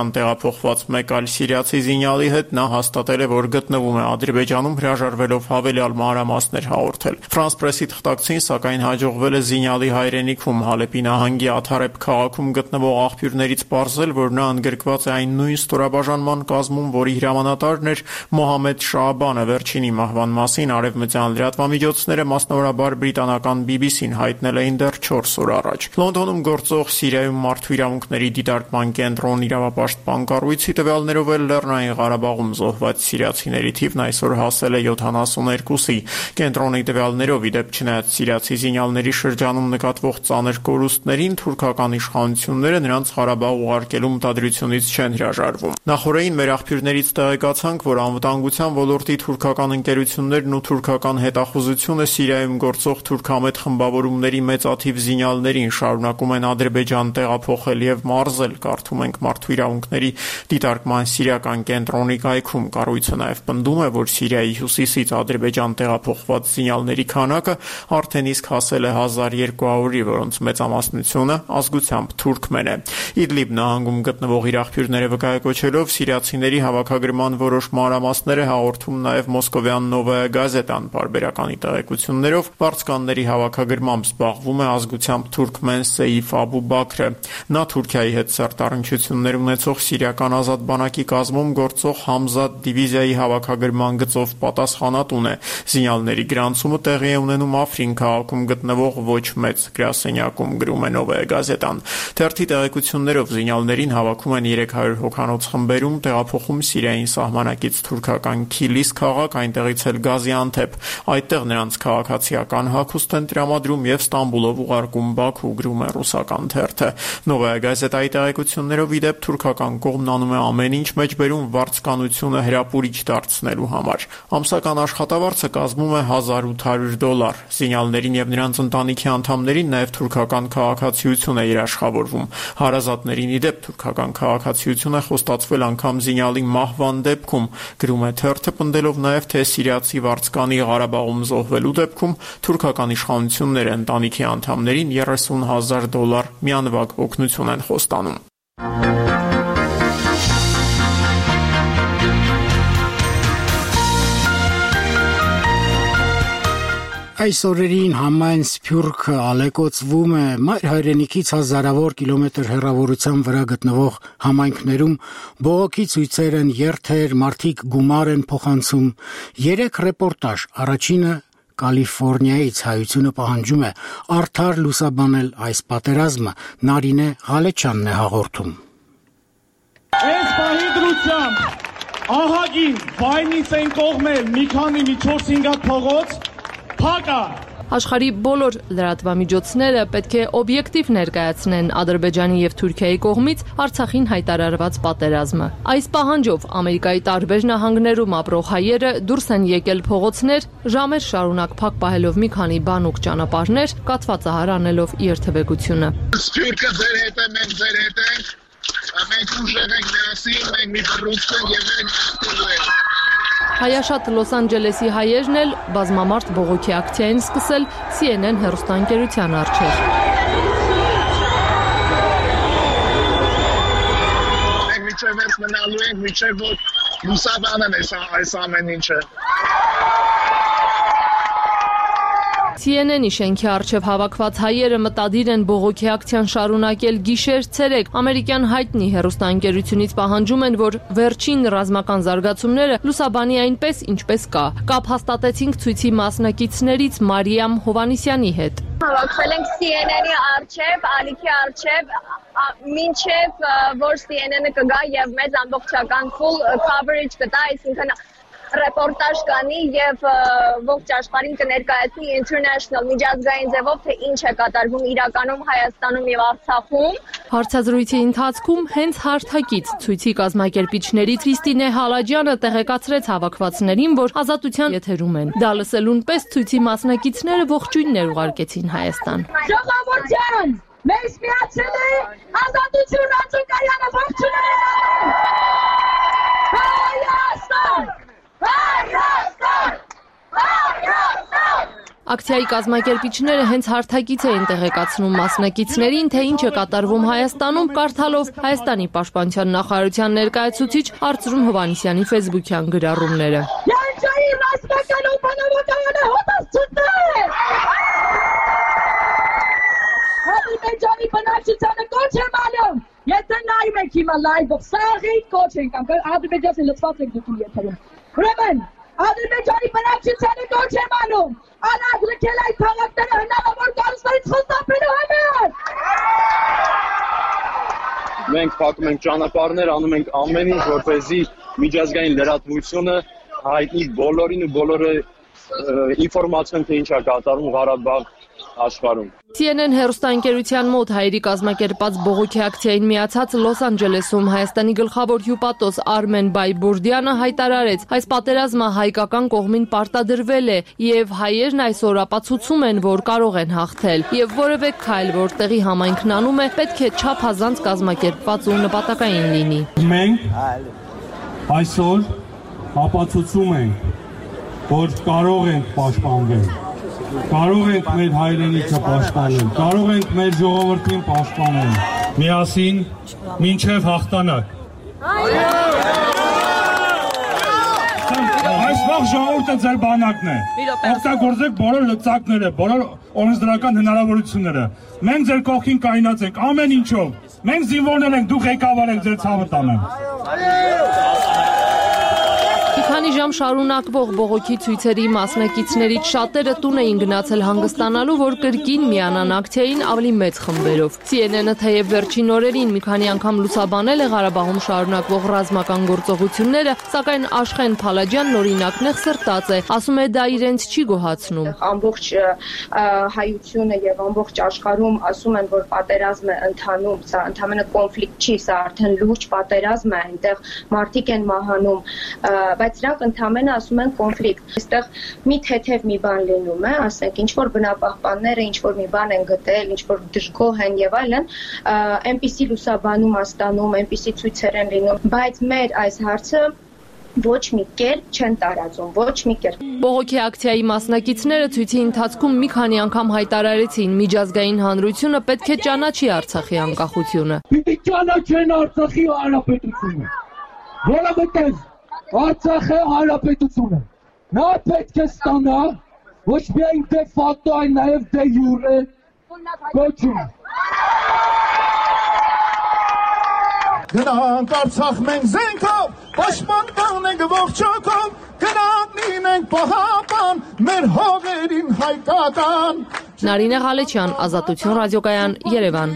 Speaker 10: բնակչության տեղափոխված մեկ այլ սիրիացի զինյալի հետ նա հաստատել է, որ գտնվում է Ադրբեջանում, հրաժարվելով հավելյալ մանրամասներ հաղորդել։ France Press-ի թղթակցին սակայն հաջողվել է զինյալի հայրենիքում Հալեպի նահանգի Աթարեբ քաղաքում գտնվող աղբյուրներից պարզել, որ նա ընդգրկված է այն նույն ստորաբաժանման կազմում, որի հրամանատարն էր Մոհամեդ Շաաբանը։ Վերջինի մահվան մասին արևմտյան լրատվամիջոցները, մասնավորաբար բրիտանական B B C-ն հայտնել էին դեռ չորս օր առաջ։ Լոնդոնում գործող Սիրիայում մարդու իրավունքների դիտարկման կենտրոն իրավապաշտպան կառույցի տվյալներով էլ Լեռնային Ղարաբաղում զոհված սիրիացիների թիվն այսօր հասել է յոթանասունհինգի։ Կենտրոնի տվյալներով, ի դեպ, չնայած սիրիացի զինյալների շրջանում նկատվող ծանր կորուստներին, թուրքական իշխանությունները նրանց Ղարաբաղ ուղարկելու մտադրությունից չեն հրաժարվում։ Նախորդին մեր աղբյուրներից տեղեկացանք, որ անվտանգության ոլորտի թուրքական ընկերություններն ու թուրքական հետախուզությունը Սիրիայում գործող թուրքամետ խմբավորումների մեծաթիվ զինյալներին շարունակում են Ադրբեջան տեղափոխել եւ մարզել, կարդում ենք Մարդու իրավունքների դիտարկման սիրիական կենտրոնի կայքում։ Կառույցը նաեւ պնդում է, որ Սիրիայի հյուսիսից Ադրբեջան տեղափոխված զինյալների քանակը արդեն իսկ հասել է հազար երկու հարյուրի, որոնց մեծամասնությունը ազգությամբ թուրքմեն է։ Իդլիբ նահանգում գտնվող իր աղբյուրները վկայակոչելով սիրիացիների հավաքագրման որոշ մանրամասներ է հաղորդում նաև մոսկովյան Նովայա գազետան։ Բարբերականի տեղեկություններով վարձկանների հավաքագրմամբ զբաղվում է ազգությամբ թուրքմեն Սեյֆ Աբու Բաքրը։ Նա Թուրքիայի հետ սերտարնչություններ ունեցող սիրիական ազատ բանակի կազմում գործող Համզատ դիվիզիայի հավաքագրման գծով պատասխանատուն է։ Զինյալների գրանցումը տեղի է ունենում Աֆրին քաղաքում գտնվող ոչ մեծ գրասենյակում, գրում է Նովայա գազետան։ Թերթի տեղեկություններով զինյալներին հավաքում են երեք հարյուր հոգանոց խմբերում, տեղափոխում Սիրիային սահմանակից թուրքական Քիլիս քաղաք, այնտեղից էլ Գազիանթեփ։ Այդտեղ նրանց քաղաքացիական հագուստ են տրամադրում եւ Ստամբուլով ուղարկում Բաքու, գրում է ռուսական թերթը։ Նովայա գազետայի տեղեկություններով, ի դեպ, թուրքական կողմն անում է ամեն ինչ մեջբերում վարձկանությունը հրապուրիչ դարձնելու համար։ Ամսական աշխատավարձը կազմում է հազար ութ հարյուր դոլար։ Զինյալներին եւ նրանց ընտանիքի անդամներին նաեւ թուրքական քաղաքացիություն է երաշխավորվում։ Հարազատներին, ի դեպ, թուրքական քաղաքացիություն է խոստացվել անգամ զինյալի մահվան դեպքում, գրում է թերթը, պնդելով նաեւ, թե սիրիացի վարձկանի Ղարաբաղում զոհվելու դեպքում թուրքական իշխանությունները ընտանիքի անդամներին երեսուն հազար դոլար միանվագ օգնություն են խոստանում։
Speaker 1: Այս օրերին համայն Սփյուռքը ալեկոծվում է մայր հայրենիքից հազարավոր կիլոմետր հեռավորության վրա գտնվող համայնքներում բողոքի ցույցեր են, երթեր, մարդիկ գումար են փոխանցում։ Երեք ռեպորտաժ, առաջինը Կալիֆոռնիայից, հայությունը պահանջում է արդար լուսաբանել այս պատերազմը, Նարինե Ղալեչյանն է հաղորդում։
Speaker 11: Այս պահի դրությամբ ահագին վայնից են կողմել մի քանի մի չորս-հինգ հատ փողոց Փակա
Speaker 12: Աշխարհի բոլոր լրատվամիջոցները պետք է օբյեկտիվ ներկայացնեն Ադրբեջանի եւ Թուրքիայի կողմից Արցախին հայտարարված պատերազմը։ Այս պահանջով Ամերիկայի տարբեր նահանգներում ապրող հայերը դուրս են եկել փողոցներ, ժամեր շարունակ փակ պահելով մի քանի բանուկ ճանապարհներ, կաթվածահար անելով երթևեկությունը։
Speaker 13: Սփյուռքը ձեր հետ է, մենք ձեր հետ ենք, մենք ուժեղ ենք միասին, մենք մի բռունցք ենք եւ մենք ստուգում ենք։
Speaker 12: Հայաշատ Լոս Անջելեսի հայերն էլ բազմամարդ բողոքի ակցիային սկսել C N N հեռուստաընկերության առջև։
Speaker 13: Մենք միջև վերջ մնալու ենք, միջև որ լուսաբանեն այս ամեն ինչը։
Speaker 12: C N N-ի շենքի առջև հավաքված հայերը մտադիր են բողոքի ակցիան շարունակել գիշեր-ցերեկ։ Ամերիկյան հայտնի հեռուստաընկերությունից պահանջում են, որ վերջին ռազմական զարգացումները լուսաբանի այնպես, ինչպես կա։ Կապ հաստատեցինք ցույցի մասնակիցներից Մարիամ Հովանիսյանի հետ։
Speaker 14: Հավաքվել ենք C N N-ի առջև, ալիքի առջև, մինչև որ C N N-ը կգա եւ մեծ ամբողջական full coverage կտա, այսինքն ռեպորտաժ կանի եւ ողջ աշխարհին կներկայացնի international միջազգային ձևով, թե ինչ է կատարվում իրականում Հայաստանում եւ Արցախում։
Speaker 12: Հարցազրույցի ընթացքում հենց հարթակից ցույցի կազմակերպիչներից Քրիստինե Հալաջյանը տեղեկացրեց հավաքվածներին, որ ազատության եթերում են։ Դա լսելուն պես ցույցի մասնակիցները ողջույններ ուղարկեցին Հայաստան։
Speaker 14: Ժողովուրդ, մեզ միացել է ազատություն Անջուկարյանը, ողջույն։ Հայաստան! Հայաստան! Հայաստան!
Speaker 12: ակցիայի կազմակերպիչները հենց հարթակից էին տեղեկացնում մասնակիցներին, թե ինչ է կատարվում Հայաստանում, կարդալով Հայաստանի պաշտպանության նախարարության ներկայացուցիչ Արծրուն Հովհաննիսյանի ֆեյսբուքյան գրառումները։
Speaker 15: Ադրբեջանի բնակչությանը կոչ եմ անում, եթե նայում եք հիմա լայվով, սաղի կոչ ենք անում, Ադրբեջանը լծված եք դուք եթերում։ Ուրեմն, Ադրբեջանի բնակչությանը կոչ եմ անում, անագ լքել այդ քաղաքները հնարավոր կառույցներից խուսափելու համար։
Speaker 16: Մենք փակում ենք ճանապարհներ, անում ենք ամեն ինչ, որպեսզի միջազգային լրատվությունը հայտնի բոլորին ու բոլորը ինֆորմացիան թե ինչ է կատարվում Ղարաբաղ աշխարհում։
Speaker 12: Սի Են Են հեռուստաընկերության մոտ հայերի կազմակերպած բողոքի ակցիային միացած Լոս Անջելեսում Հայաստանի գլխավոր հյուպատոս Արմեն Բայբուրդյանը հայտարարեց, այս պատերազմը հայկական կողմին պարտադրվել է եւ հայերն այսօր ապացուցում են, որ կարող են հաղթել եւ որևէ քայլ, որ տեղի համայնքն անում է, պետք է չափազանց կազմակերպված ու նպատակային լինի։
Speaker 11: Մենք այսօր ապացուցում ենք, որ կարող ենք պաշտպանվել։ Կարող ենք մեր հայրենիքը պաշտպանել, կարող ենք մեր ժողովրդին պաշտպանել, միասին մինչև հաղթանակ։ Այս վաղ ժողովուրդը ձեր բանակն է, օգտագործեք բոլոր լծակները, բոլոր օրենսդրական հնարավորությունները, մենք ձեր կողքին կայնած ենք ամեն ինչով, մենք զինվորներ ենք, դուք ղեկավար եք ձեր ցավը տանեմ։
Speaker 12: Մի քանի ժամ շարունակվող բողոքի ցույցերի մասնակիցներից շատերը տուն էին գնացել հանգստանալու, որ կրկին միանան ակցիային ավելի մեծ խմբերով։ Սի Են Են-ը թեև վերջին օրերին մի քանի անգամ լուսաբանել է Ղարաբաղում շարունակվող ռազմական գործողությունները, սակայն Աշխեն Փալաջյանն օրինակ նեղսրտած է, ասում է դա իրենց չի գոհացնում։
Speaker 17: Ամբողջ հայությունը եւ ամբողջ աշխարհում ասում են, որ պատերազմ է ընթանում, սա ընդհանրապես կոնֆլիկտ չի, սա արդեն լուրջ պատերազմ է, այնտեղ մարդիկ են մահանում, բայց նրանք ընդհանրապես ասում են կոնֆլիկտ։ Այստեղ մի թեթև մի բան լինում է, ասենք ինչ որ բնապահպանները ինչ որ մի բան են գտել, ինչ որ դժգոհ են եւ այլն, այնպիսի լուսաբանում աստանում, այնպիսի ցույցեր են լինում, բայց մեր այս հարցը ոչ մի կերպ չեն տարածում, ոչ մի կերպ։
Speaker 12: Բողոքի ակցիայի մասնակիցները ցույցի ընթացքում մի քանի անգամ հայտարարեցին, միջազգային հանրությունը պետք է ճանաչի Արցախի անկախությունը։
Speaker 11: Պիտի ճանաչեն Արցախի հանրապետությունը, որովհետև Արցախը հանրապետություն է։ Նա պետք է ստանա ոչ միայն դե ֆակտո, այլ նաև դե յուրե կոչում։ Գնանք Արցախ մենք զենքով, պաշտպանվում ենք ողջակով, գնանք լինենք պահապան, մեր հողերին հայկական։
Speaker 12: Նարինե Ղալեչյան, Ազատություն ռադիոկայան, Երևան։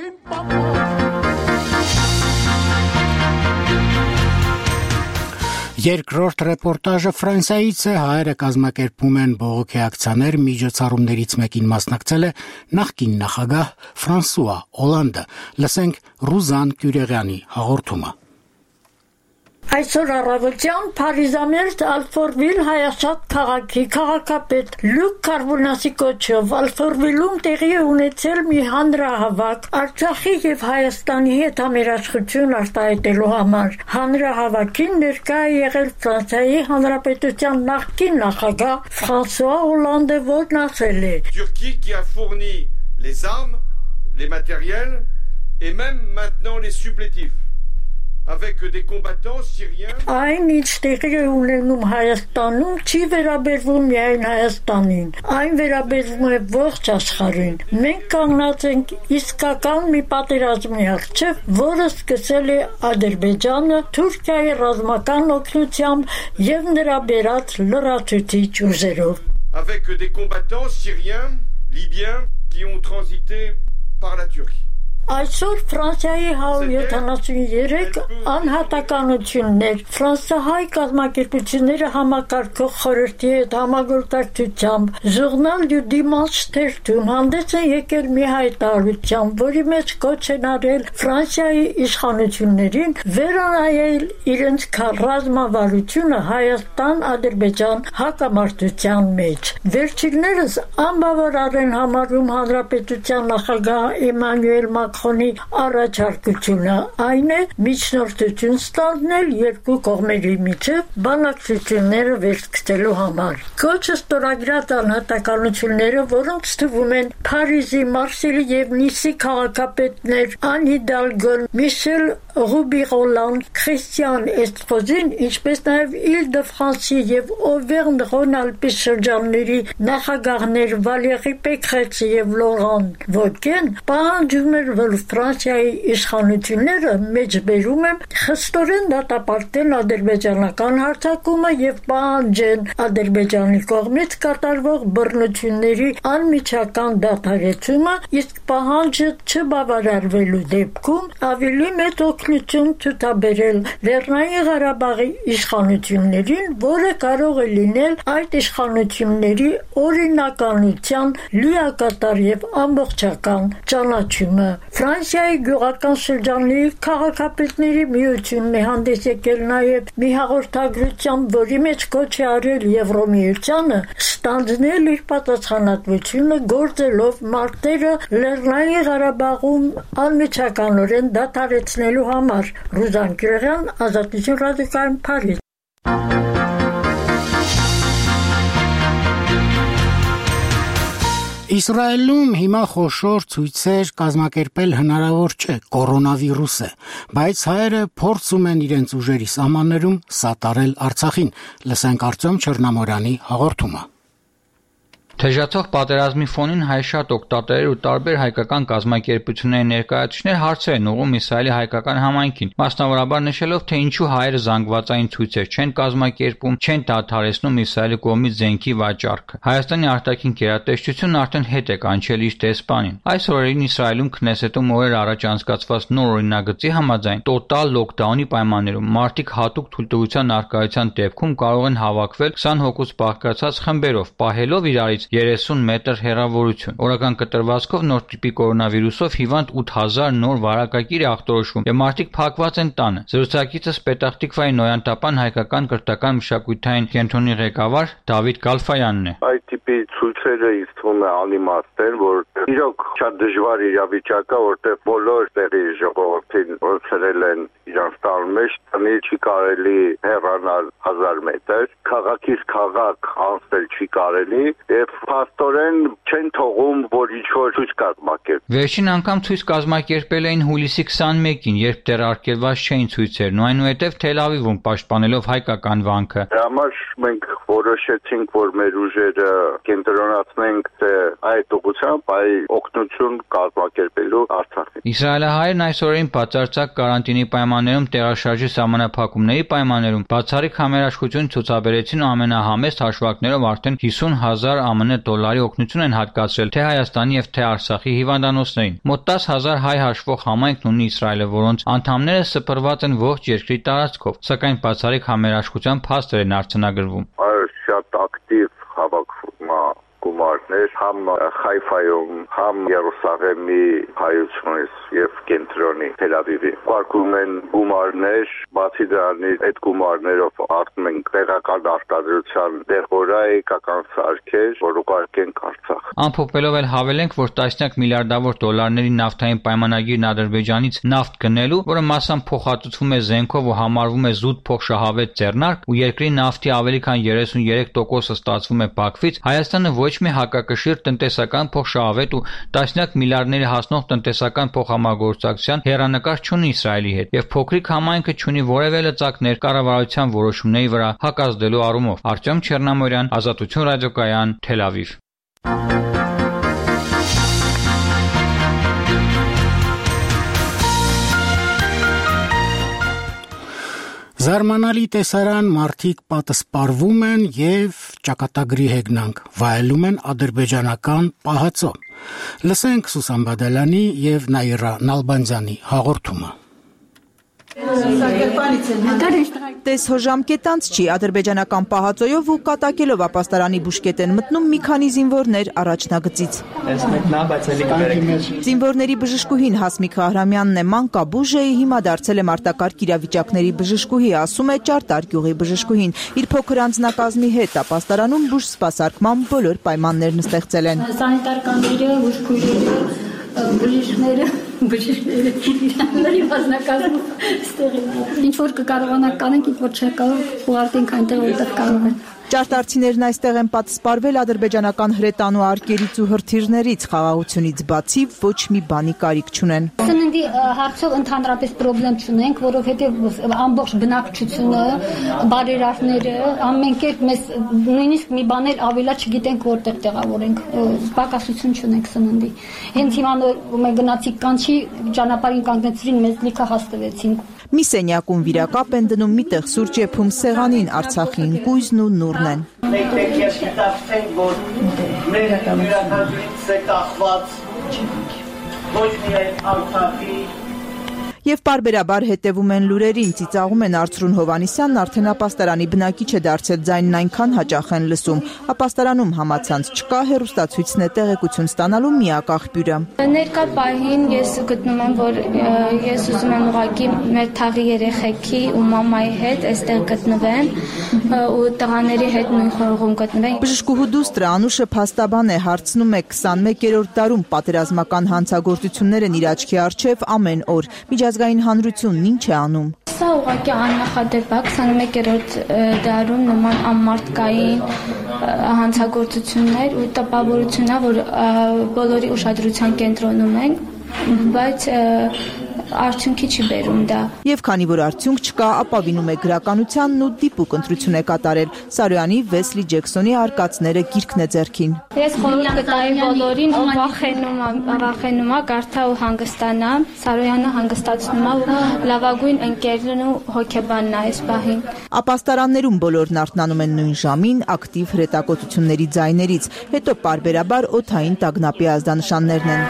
Speaker 1: Երկրորդ ռեպորտաժը Ֆրանսիայից է, հայերը կազմակերպում են բողոքի ակցիաներ, միջոցառումներից մեկին մասնակցել է նախկին նախագահ Ֆրանսուଆ Օլանդը։ Լսենք Ռուզան Կյուրեղյանի հաղորդումը։
Speaker 18: Այսօր առավոտյան Փարիզամերձ Ալֆորվիլ հայաշատ քաղաքի քաղաքապետ Լյուկ Կարբոնասի կոչով Ալֆորվիլում տեղի է ունեցել մի հանրահավաք Արցախի եւ Հայաստանի հետ համերաշխություն արտահայտելու համար։ Հանրահավաքին ներկա է եղել Ֆրանսիայի Հանրապետության նախկին նախագահ Ֆրանսուଆ Օլանդը, որն ասել է.
Speaker 19: Turquie qui a fourni les armes, les matériels et même maintenant les supplétifs. Avec des combattants syriens.
Speaker 18: Այն ինչ տեղի է ունենում Հայաստանում չի վերաբերվում միայն Հայաստանին, այն վերաբերվում է ողջ աշխարհին։ Մենք կանգնած ենք իսկական մի պատերազմի առջև, որը սկսել է Ադրբեջանը Թուրքիայի ռազմական օգնությամբ եւ նրա բերած լրացուցիչ ուժերով։
Speaker 19: Avec des combattants syriens, libyens qui ont transité par la Turquie.
Speaker 18: Այսօր Ֆրանսիայի հարյուր յոթանասուններեք անհատականություններ ֆրանսահայ կազմակերպությունները համակարգող խորհրդի հետ համագործակցությամբ Journal du Dimanche թերթում հանդես են եկել մի հայտարարությամբ, որի մեջ կոչ են արել Ֆրանսիայի իշխանություններին վերանայել իրենց ռազմավարությունը Հայաստան-Ադրբեջան հակամարտության մեջ։ Վերջիններս անբավարար են համարում հանրապետության նախագահ Էմանուել Մակրոնի առաջարկությունը այն է միջնորդություն ստանձնել երկու կողմերի միջև բանակցությունները վերսկսելու համար։ Կոչը ստորագրած անհատականությունները, որոնց թվում են Փարիզի, Մարսելի եւ Նիսի քաղաքապետներ Ան Հիդալգոն, Միշել Ռուբի-Ռոլան, Քրիստիան Էստրոզին, ինչպես նաեւ Իլ-դե-Ֆրանսի եւ Օվերն-Ռոն-Ալպի շրջանների նախագահներ Վալերի Պեկրեցը եւ Լորան Վոկեն, պահանջում էր, որ Ֆրանսիայի իշխանությունները մեջբերում են խստորեն դատապարտել ադրբեջանական հարձակումը եւ պահանջեն Ադրբեջանի կողմից կատարվող բռնությունների անմիջական դադարեցումը, իսկ պահանջը չբավարարվելու դեպքում ավելի մեծ օգնություն ցուցաբերել Լեռնային Ղարաբաղի իշխանություններին, որը կարող է լինել այդ իշխանությունների օրինականության լիակատար եւ ամբողջական ճանաչումը։ Ֆրանսիայի գյուղական շրջանների քաղաքապետների միությունն է հանդես եկել նաեւ մի հաղորդագրությամբ, որի մեջ կոչ է արել Եվրոմիությանը ստանձնել իր պատասխանատվությունը գործելով մարտերը Լեռնային Ղարաբաղում անմիջականորեն դադարեցնելու համար։ Ռուզան Գյուղյան, Ազատություն ռադիոկայան, Փարիզ։
Speaker 1: Իսրայելում հիմա խոշոր ցույցեր կազմակերպել հնարավոր չէ, կորոնավիրուս է, բայց հայերը փորձում են իրենց ուժերի սահմաններում սատարել Արցախին։ Լսենք Արտյոմ Չեռնամորյանի հաղորդումը։
Speaker 20: Թեժացող պատերազմի ֆոնին հայ շատ օգտատերեր ու տարբեր հայկական կազմակերպությունների ներկայացուցիչներ հարցեր են ուղղում Իսրայելի հայկական համայնքին, մասնավորաբար նշելով, թե ինչու հայերը զանգվածային ցույցեր չեն կազմակերպում, չեն դադարեցնում Իսրայելի կողմից զենքի վաճառքը։ Հայաստանի արտաքին գերատեսչությունն արդեն հետ է կանչել իր դեսպանին։ Այս օրերին Իսրայելում Քնեսետում օրեր առաջ անցկացված նոր օրինագծի համաձայն տոտալ լոկդաունի պայմաններում մարդիկ հատուկ թույլտվության առկայության դեպքում կարող են հավաքվել քսան հոգուց բաղկացած խմբերով, պահելով իրարից երեսուն մետր հեռավորություն։ Օրական կտրվածքով նոր տիպի կորոնավիրուսով հիվանդ ութ հազար նոր վարակագիր է ախտորոշվում եւ մարդիկ փակված են տանը։ Զրուցակիցս Պետախտիկվայի Նոյանտապան հայկական կրթական մշակութային կենտրոնի ղեկավար Դավիթ Գալֆայանն է։
Speaker 21: Այդ տիպի ցույցերը ինձ թվում է անիմաստ են, որ իրոք շատ դժվար իրավիճակ է, որտեղ բոլոր տեղի ժողովրդին ոնցրել են իրանց տան մեջ, տնից չի կարելի հեռանալ հազար մետր, քաղաքից քաղաք անցնել չի կարելի եւ փաստորեն չեն թողում, որ ինչ-որ ցույց կազմակերպեն։
Speaker 20: Վերջին անգամ ցույց կազմակերպել էին հուլիսի քսանմեկին, երբ դեռ արգելված չէին ցույցերն, ու այնուհետև Թել Ավիվում պաշտպանելով հայկական վանքը։
Speaker 21: Դրա համար մենք որոշեցինք, որ մեր ուժերը կենտրոնացնենք այդ ուղղությամբ, այդ օգնություն կազմակերպելու Արցախին։
Speaker 20: Իսրայելահայերն այս օրերին բացարձակ կարանտինի պայմաններում, տեղաշարժի սահմանափակումների պայմաններում բացառիկ համերաշխություն ցուցաբերեցին ու ամենահամեստ հաշվարկներով արդեն հիսուն հազար ԱՄՆ դոլարի օգնություն են հատկացրել թե Հայաստանի եւ թե Արցախի հիվանդանոցներին։ Մոտ տասը հազար հայ հաշվող համայնքն ունի Իսրայելը, որոնց անդամները սփռված են ողջ երկրի տարածքով, սակայն բացառիկ համերաշխության փաստեր են արձանագրվում։
Speaker 21: Շատ ակտիվ հավաքվում է գումարներ համ Հայֆայում, համ Երուսաղեմի հայությունից եւ կենտրոնի Թել Ավիվի։ Կարգում են գումարներ, բացի դրանից այդ գումարներով արտում են տեղական արտադրության դեղորայական սարքեր, որ ուղարկենք Արցախ։
Speaker 20: Ամփոփելով էլ հավելենք, որ տասնյակ միլիարդավոր դոլարների նավթային պայմանագիրն Ադրբեջանից նավթ գնելու, որը մասամբ փոխհատուցվում է զենքով ու համարվում է զուտ փոխշահավետ ձեռնարկ, ու երկրի նավթի ավելի քան երեսունյերեք տոկոսը ստացվում է Բաքվից, Հայաստանը ոչ մի հակակշիռ տնտեսական փոխշահավետ ու տասնյակ միլիարդների հասնող տնտեսական փոխհամագործակցության հերանեկար չունի Իսրայելի հետ եւ փոքրիկ համայնքը չունի որևէ լծակներ կառավարության որոշումների վրա հակազդելու առումով։ Արտյոմ Չեռնամորյան, Ազատություն ռադիոկայան, Թել Ավիվ։
Speaker 1: Զարմանալի տեսարան մարդիկ պատսպարվում են եւ ճակատագրի հեգնանք վայելում են ադրբեջանական պահածո։ Լսենք Սուսան Բադալյանի եւ Նաիրա Նալբանդյանի հաղորդումը։
Speaker 22: Տես հո ժամկետ անց չի, ադրբեջանական պահածոյով ու կատակելով ապաստարանի բուժկետ են մտնում մի քանի զինվորներ առաջնագծից։ Զինվորների բժշկուհին Հասմիկ Ահրամյանն է, մանկաբուժեի, հիմա դարձել է մարտակարգ իրավիճակների բժշկուհի, ասում է Ճարտար գյուղի բժշկուհին։ Իր փոքր անձնակազմի հետ ապաստարանում բուժ սպասարկման բոլոր պայմաններն ստեղծել են։
Speaker 23: Սանիտար կանները, բուժքույրերը, բժիշկները
Speaker 3: բժիշկները իրաների վազնակազմը ստեղին։ Ինչ որ կկարողանանք կանենք, ինչ որ չէ կարող, ուղարկենք այնտեղ, որտեղ կարող են։
Speaker 22: Ճարտարցիներն այստեղ են պատսպարվել ադրբեջանական հրետանու արկերից ու հրթիռներից, խաղաղությունից բացի ոչ մի բանի կարիք չունեն։
Speaker 3: Սննդի հարցով ընդհանրապես խնդրեմ չունենք, որովհետև ամբողջ բնակչությունը, բարերարները ամեն կերպ մեզ նույնիսկ մի բաներ ավելա չգիտենք որտեղ տեղավորենք, պակասություն չունենք սննդի։ Հենց հիմա մենք գնացինք կանչի, ճանապարհին կանգնեցրին, մեզ լիքը հաստվեցին։
Speaker 22: Մի սենյակում վիրակապ են դնում, միտեղ սուրճ եփում սեղանին, Արցախի ինկույզն ու նուրն են։
Speaker 4: Մենք պետք է գիտակցենք, որ մեր հյուրընկալությունից է կախված ոչ միայն Արցախի
Speaker 22: Եվ պարբերաբար հետևում են լուրերին, ծիծաղում են Արծրուն Հովանիսյանն, արդեն ապաստարանի բնակիչ է դարձել, ձայնն այնքան հաճախ են լսում։ Ապաստարանում համացանց չկա, հեռուստացույցն է տեղեկություն ստանալու միակ աղբյուրը։
Speaker 23: Ներկա պահին ես գտնում եմ, որ ես ուզում եմ ուղղակի մեր թաղի երեխեքի ու մամայի հետ այստեղ գտնվեն ու տղաների հետ նույն խորհրդում գտնվեն։
Speaker 22: Բժշկուհու դուստրը Անուշը Փաստաբան է, հարցնում է քսանմեկերորդ դարում պատերազմական հանցագործություններ են իր աչքի առջև ամեն օր։ Միջազգային հանրությունն ինչ է անում։
Speaker 23: Սա ուղղակի աննախադեպ է, քսանմեկերորդ դարում նման անմարդկային հանցագործություններ ու տպավորություն է, որ բոլորի ուշադրության կենտրոնում են, բայց արդյունքի չի բերում դա։ Եվ
Speaker 22: քանի որ արդյունք չկա, ապավինում է գրականությանն ու դիպուկ ընտրություն է կատարել։ Սարոյանի Վեսլի Ջեքսոնի արկածները գիրքն է ձեռքին։
Speaker 23: Ես խորհուրդ կտայի բոլորին, ով վախենում է, վախենում է, կարդա ու հանգստանա։ Սարոյանը հանգստացնում է ու լավագույն ընկերն ու հոգեբանն է այս պահին։
Speaker 22: Ապաստարաններում բոլորն արթնանում են նույն ժամին, ակտիվ հրետակոծությունների ձայներից, հետո պարբերաբար օդային տագնապի ազդանշաններն են։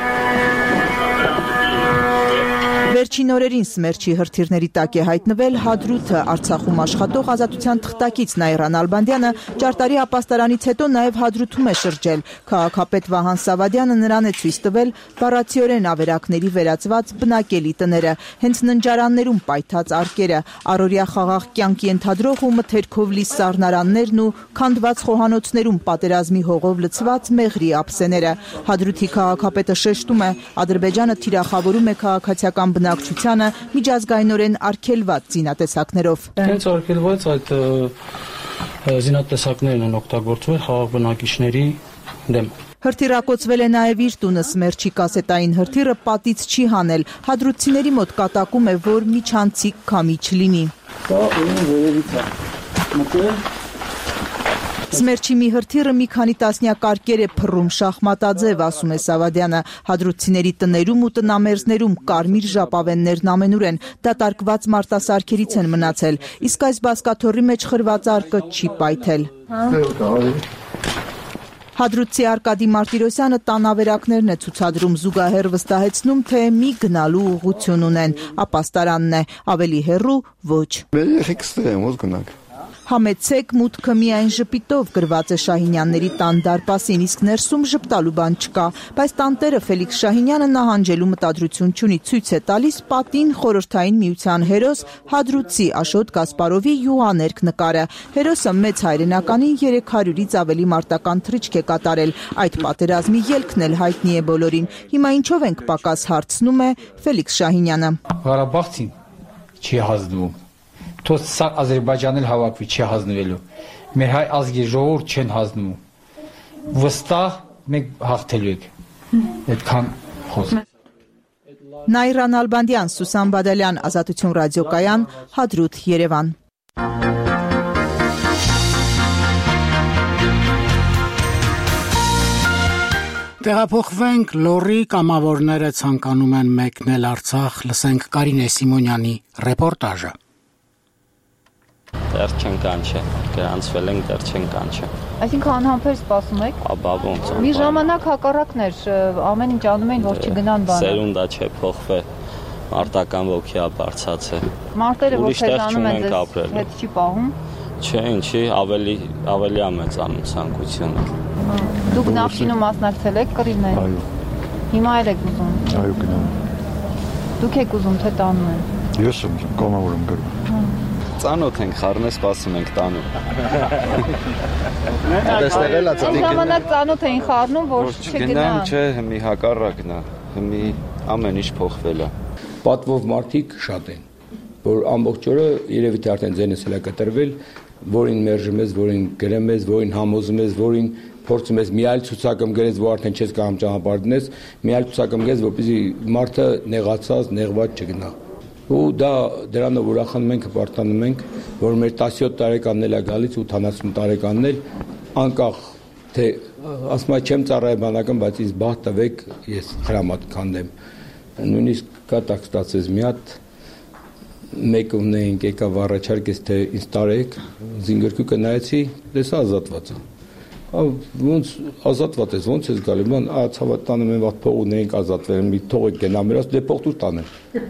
Speaker 22: Վերջին օրերին Սմերչի հրթիռների տակ է հայտնվել Հադրութը, Արցախում աշխատող ազատության թղթակից Նաիրա Նալբանդյանը ճարտարի ապաստարանից հետո նաև Հադրութում է շրջել։ Քաղաքապետ Վահան Սավադյանը նրան է ցույց տվել բառացիորեն ավերակների վերածված բնակելի տները, հենց ննջարաններում պայթած արկերը, առօրյա խաղաղ կյանքի ենթադրող ու մթերքով լի սառնարաններն ու քանդված խոհանոցներում պատերազմի հողով լցված մեղրի ափսեները։ Հադրութի քաղաքապետը շեշտում է, Ադրբեջանը թիրախավորում է քաղաքացիական բնակչությանը միջազգայինորեն արգելված զինատեսակներով։
Speaker 24: Հենց արգելված այդ զինատեսակներն են օգտագործվել խաղաղ բնակիչների դեմ։
Speaker 22: Հրթիռակոծվել է նաև իր տունը Սմերչի կասետային հրթիռը պատից չի հանել։ Հադրութցիների մոտ կատակում է, որ միջանցիկ քամի չլինի։
Speaker 24: Դա վերևից է մտել։
Speaker 22: Սմերչի մի հրթիռը մի քանի տասնյակ արկեր է փռում շախմատաձև, ասում է Սավադյանը։ Հադրութցիների տներում ու տնամերձներում կարմիր ժապավեններն ամենուր են, դատարկված մարտասարքերից են մնացել, իսկ այս բազկաթոռի մեջ խրված արկը չի պայթել։ Հադրութցի Արկադի Մարտիրոսյանը տան ավերակներն է ցուցադրում, զուգահեռ վստահեցնում, թե մի գնալու ուղղություն ունեն, ապաստարանն է, ավելի հեռու ոչ։
Speaker 25: Մեր երեխեքստեղ եմ, ո՞ց գնանք։
Speaker 22: Համեցեք մուտքը միայն ժպիտով գրված է Շահինյանների տան դարպասին, իսկ ներսում ժպտալու բան չկա, բայց տանտերը Ֆելիքս Շահինյանը նահանջելու մտադրություն չունի, ցույց է տալիս պատին խորհրդային միության հերոս Հադրութցի Աշոտ Կասպարովի յուղաներկ նկարը։ Հերոսը մեծ հայրենականին երեք հարյուրից ավելի մարտական թռիչք է կատարել, այդ պատերազմի ելքն էլ հայտնի է բոլորին։ Հիմա ինչով ենք պակաս, հարցնում է Ֆելիքս Շահինյանը։
Speaker 26: Ղարաբաղցին չի հազդվում։ Թող սա Ադրբեջանել հավաքվի չի հազնվելու։ Մեր հայ ազգի ժողովուրդ չեն հազնվում։ Վստահ մենք հաղթելու ենք։ Այդքան խոսք։
Speaker 22: Նաիրա Նալբանդյան, Սուսան Բադալյան, Ազատություն ռադիոկայան, Հադրութ, Երևան։
Speaker 1: Տեղափոխվենք, Լոռի կամավորները ցանկանում են մեկնել Արցախ, լսենք Կարինե Սիմոնյանի ռեպորտաժը։
Speaker 27: Դեռ չեն կանչել, գրանցվել ենք, դեռ չեն կանչել։
Speaker 28: Այսինքն անհամբեր սպասում եք։
Speaker 27: Աբա ոնց։
Speaker 28: Մի ժամանակ հակառակն էր, ամեն ինչ անում էին, որ չգնան բանը։
Speaker 27: Սերունդա չէ փոխվել, մարտական ոգի է բարձացել։
Speaker 28: Մարտերը որ քեզանում են, հետ չի պահում։
Speaker 27: Չէ, ինչի, ավելի ավելի է մեծանում ցանկությունը։
Speaker 28: Դուք նախկինում մասնակցել եք կռիվներին։
Speaker 25: Այո։
Speaker 28: Հիմա էլ եք ուզում։
Speaker 25: Այո, գնամ։
Speaker 28: Դուք եք ուզում, թե տանում են։
Speaker 25: Ես եմ կամավոր եմ գրում։
Speaker 27: Ծանոթ ենք, խառնես սպասում ենք տանում։
Speaker 28: Այդտեղ էլ է ծանոթ։ Ժամանակ ծանոթ էին խառնում, որ չգնան։
Speaker 27: Գնամ, չէ, մի հակառակն է, մի
Speaker 2: ամեն ինչ փոխվել է։
Speaker 5: Պատվով մարդիկ շատ են, որ ամբողջ օրը երևի թե արդեն ձենս էլ է կտրվել, որին մերժում ես, որին գրեմ ես, որին համոզում ես, որին փորձում ես մի այլ ցուցակում գրես, որ արդեն չես կարող ճանապարհնես, մի այլ ցուցակում գրես, որպեսզի մարդը նեղացած, նեղված չգնա։ Ու դա դրանով ուրախանում ենք, հպարտանում ենք, որ մեր տասնյոթ տարեկանն էլ է գալիս, ութանասուն տարեկանն էլ անկախ թե ասում չեմ ծառայ բանական, բայց ինձ բախտ տվեք, ես խրամատ քանդեմ։ Նույնիսկ կատակ ստացեց մի հատ մեկ ունեինք եկավ առաջարկեց թե ինձ տարեք, զինգրկուկը նայեցի, տեսա ազատված է։ Ոնց ազատված ես, ոնց ես գալի, ման ցավատանում են վատ փող ունեինք ազատվել, մի թողեք գնա մեր ասում, դե փող դուր տանեմ։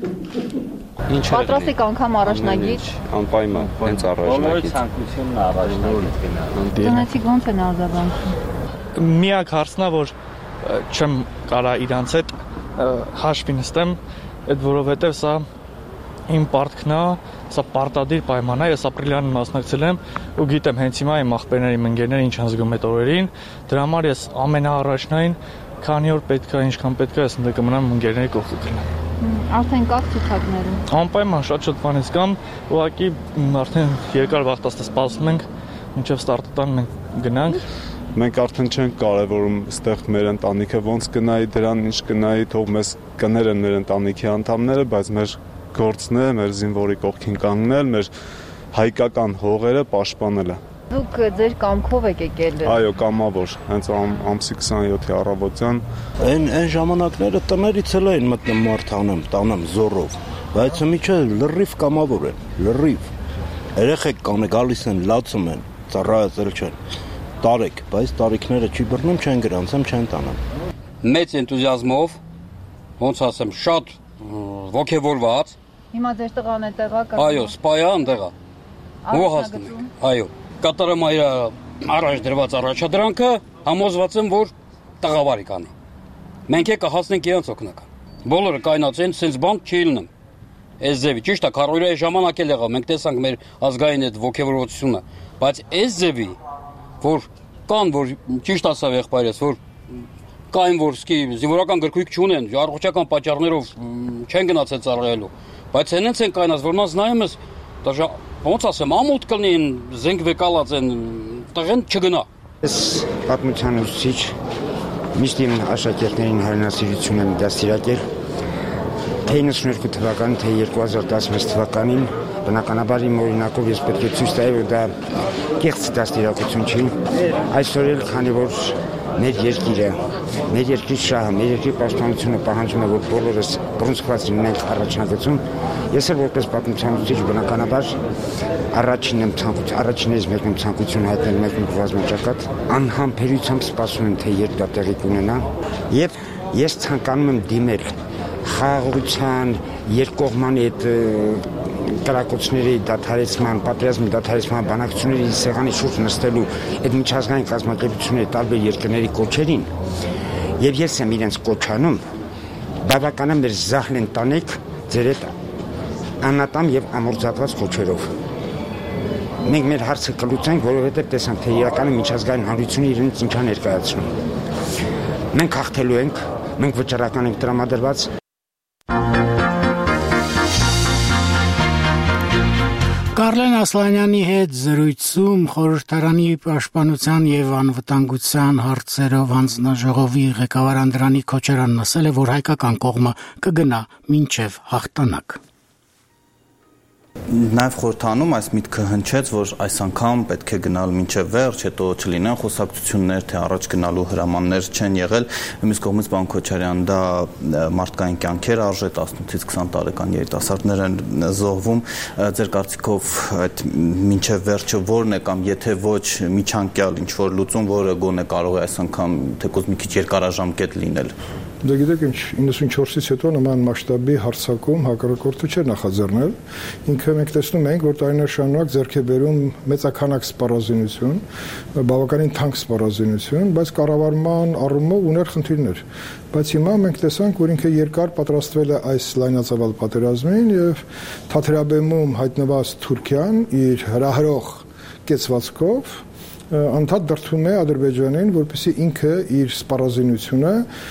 Speaker 2: Ինչ է։
Speaker 28: Պատրաստ եք անգամ առաջնագիր։
Speaker 2: Անպայման, հենց առաջնագիր։ Բոլորի ցանկությունն է առաջնագիր գնալ։
Speaker 28: Տնեցիք ոնց են արձագանքում։
Speaker 6: Միակ հարցն է, որ չեմ կարա իրանց հետ հաշվի նստեմ, այդ որովհետև սա իմ պարտքն է, սա պարտադիր պայման է, ես ապրիլյանին մասնակցել եմ ու գիտեմ հենց հիմա իմ աղբերների ընկերները ինչ են զգում այդ օրերին, դրա համար ես ամենաառաջնային քանի օր պետք է, ինչքան պետք է, ես ընդ կմնամ ընկերների կողքը գնամ։
Speaker 28: Արդեն կաք ցուցակներում։
Speaker 6: Անպայման շատ շատ բանից կամ, ուղղակի արդեն երկար վաղտաստը սպասում ենք, մինչև ստարտը տան մենք գնանք։
Speaker 7: Մենք արդեն չենք կարևորում այստեղ մեր ընտանիքը ոնց գնայի, դրան ինչ գնայի, թող մեզ կներեն մեր ընտանիքի անդամները, բայց մեր գործն է, մեր զինվորի կողքին կանգնել, մեր հայկական հողերը պաշտպանելը։
Speaker 28: Դուք ձեր կամքով եք եկել։
Speaker 7: Այո, կամավոր, հենց ամսի քսաներկու առավոտյան։
Speaker 8: Այն այն ժամանակները տներից էլ էին մտնում մարդանեմ, տանեմ զորով, բայց միջը լրիվ կամավոր են, լրիվ։ Երեխեք կանը գալիս են, լացում են, ծառայացել չեն։ Տարեք, բայց տարիքները չի բռնում, չեն գրանցեմ, չեն տանեմ։
Speaker 9: Մեծ էնտուզիազմով, ոնց ասեմ, շատ ոգևորված։
Speaker 28: Հիմա ձեր տղան է տեղակա։
Speaker 9: Այո, սպայա ընդեղ է։ Ու հասնում ենք։ Այո, կատարում է առաջ դրված առաջադրանքը, համոզված եմ, որ տղավարի կանի։ Մենք է կհասնենք իրենց օգնական։ Բոլորը կայնացեն, sense բան չի լինում։ Այս ձևի, ճիշտ է, քարոյրայի ժամանակ էլ եղավ, մենք տեսանք մեր ազգային այդ ոգևորվածությունը, բայց այս ձևի, որ կան, որ ճիշտ ասավ եղբայրս, որ կային, որ սկի զինվորական գրքույկ չունեն, առողջական պատճառներով չեն գնացել ծառայելու, բայց հենց են կայնած, որ նած նայում ես, դաժա ոնց ասեմ, ամոթ կլինեն, զենք վեկալած են, տղեն չգնա։
Speaker 10: Ես պատմության ուսուցիչ, միշտ իմ աշակերտներին հայրենասիրություն եմ դաստիարակել, թե իննսունհինգ թվականին, թե երկու հազար տասնվեց թվականին, բնականաբար իմ օրինակով ես պետք է ցույց տայի, որ դա կեղծ դաստիարակություն չի, այսօր էլ քանի որ մեր երկիրը, մեր երկրի շահը, մեր երկրի պաշտպանությունը պահանջում է, որ բոլորս բռնցքված լինենք առաջնագծում, ես էլ որպես պատմության ուսուցիչ բնականաբար առաջինն եմ ցանկություն, առաջիններից մեկն եմ ցանկություն հայտնել մեկն ռազմաճակատ, անհամբերությամբ սպասում եմ, թե երբ դա տեղի կունենա, եւ ես ցանկանում եմ դիմել խաղաղության, երկկողմանի այդ կրակոցների դադարեցման, պատերազմի դադարեցման բանակցությունների սեղանի շուրջ նստելու այդ միջազգային կազմակերպությունների տարբեր երկրների կոչերին, եւ ես եմ իրենց կոչանում, բավականին մեր զահլեն տանեք ձեր այդ անատամ եւ ամորձատված կոչերով։ Մենք մեր հարցը կլուծենք, որովհետեւ տեսանք, թե իրականում միջազգային հանրությունը իրենց ինչա ներկայացնում։ Մենք հաղթելու ենք, մենք վճռական ենք տրամադրված։
Speaker 1: Կարլեն Ասլանյանի հետ զրույցում խորհրդարանի պաշտպանության եւ անվտանգության հարցերով հանձնաժողովի ղեկավար Անդրանիկ Քոչարյանն ասել է, որ հայկական կողմը կգնա մինչեւ հաղթանակ։
Speaker 13: Նաև խորհրդանում այս միտքը հնչեց, որ այս անգամ պետք է գնալ մինչև վերջ, հետո չլինեն խոսակցություններ, թե առաջ գնալու հրամաններ չեն եղել։ Մյուս կողմից պարոն Քոչարյան, դա մարդկային կյանքեր արժե, տասնութից քսան տարեկան երիտասարդներ են զոհվում։ Ձեր կարծիքով այդ մինչև վերջը ո՞րն է կամ եթե ոչ միջանկյալ ինչ որ լուծում, որը գոնե կարող է այս անգամ թեկուզ մի քիչ երկարաժամկետ լինել։
Speaker 29: Դե գիտեք ինչ, իննսունչորսից հետո նման մասշտաբի հարձակում հակառակորդը չէր նախաձեռնել։ Ինքը մենք տեսնում ենք, որ տարիներ շարունակ ձեռք է բերում մեծաքանակ սպառազինություն, բավականին թանկ սպառազինություն, բայց կառավարման առումով ուներ խնդիրներ։ Բայց հիմա մենք տեսանք, որ ինքը երկար պատրաստվել է այս լայնածավալ պատերազմին եւ Թաթերաբեմում հայտնված Թուրքիան իր հրահրող կեցվածքով անդադ դրդում է Ադրբեջանին, որպեսզի ինքը իր սպառազինությունը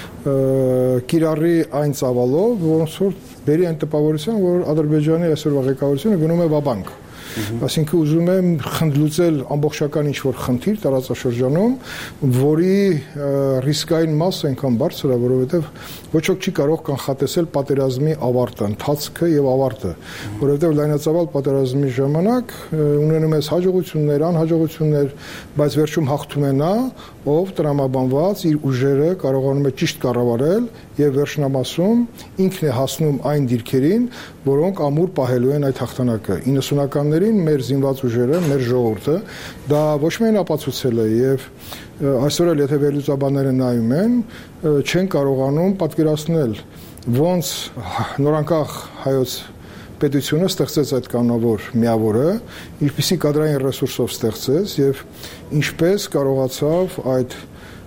Speaker 29: կիրառի այն ծավալով, ոնց որ բերի այն տպավորության, որ Ադրբեջանի այսօրվա ղեկավարությունը գնում է վաբանկ։ Այսինքն ուզում եմ խնդլուծել ամբողջական ինչ-որ խնդիր տարածաշրջանում, որի ռիսկային մասը այնքան բարձր է, որովհետև ոչ ոք չի կարող կանխատեսել պատերազմի ավարտը, ընթացքը եւ ավարտը, որովհետև լայնածավալ պատերազմի ժամանակ ունենում ես հաջողություններ, անհաջողություններ, բայց վերջում հաղթում է նա, ով տրամաբանված իր ուժերը կարողանում է ճիշտ կառավարել եւ վերջնամասում ինքն է հասնում այն դիրքերին, որոնք ամուր պահելու են այդ հաղթանակը։ իննսունականներին մեր զինված ուժերը, մեր ժողովուրդը դա ոչ միայն ապացուցել է եւ այսօր էլ եթե վերլուծաբանները նայում են, չեն կարողանում պատկերացնել ոնց նորանկախ հայոց պետությունը ստեղծեց այդ կանոնավոր միավորը, ինչպիսի կադրային ռեսուրսով ստեղծեց եւ ինչպես կարողացավ այդ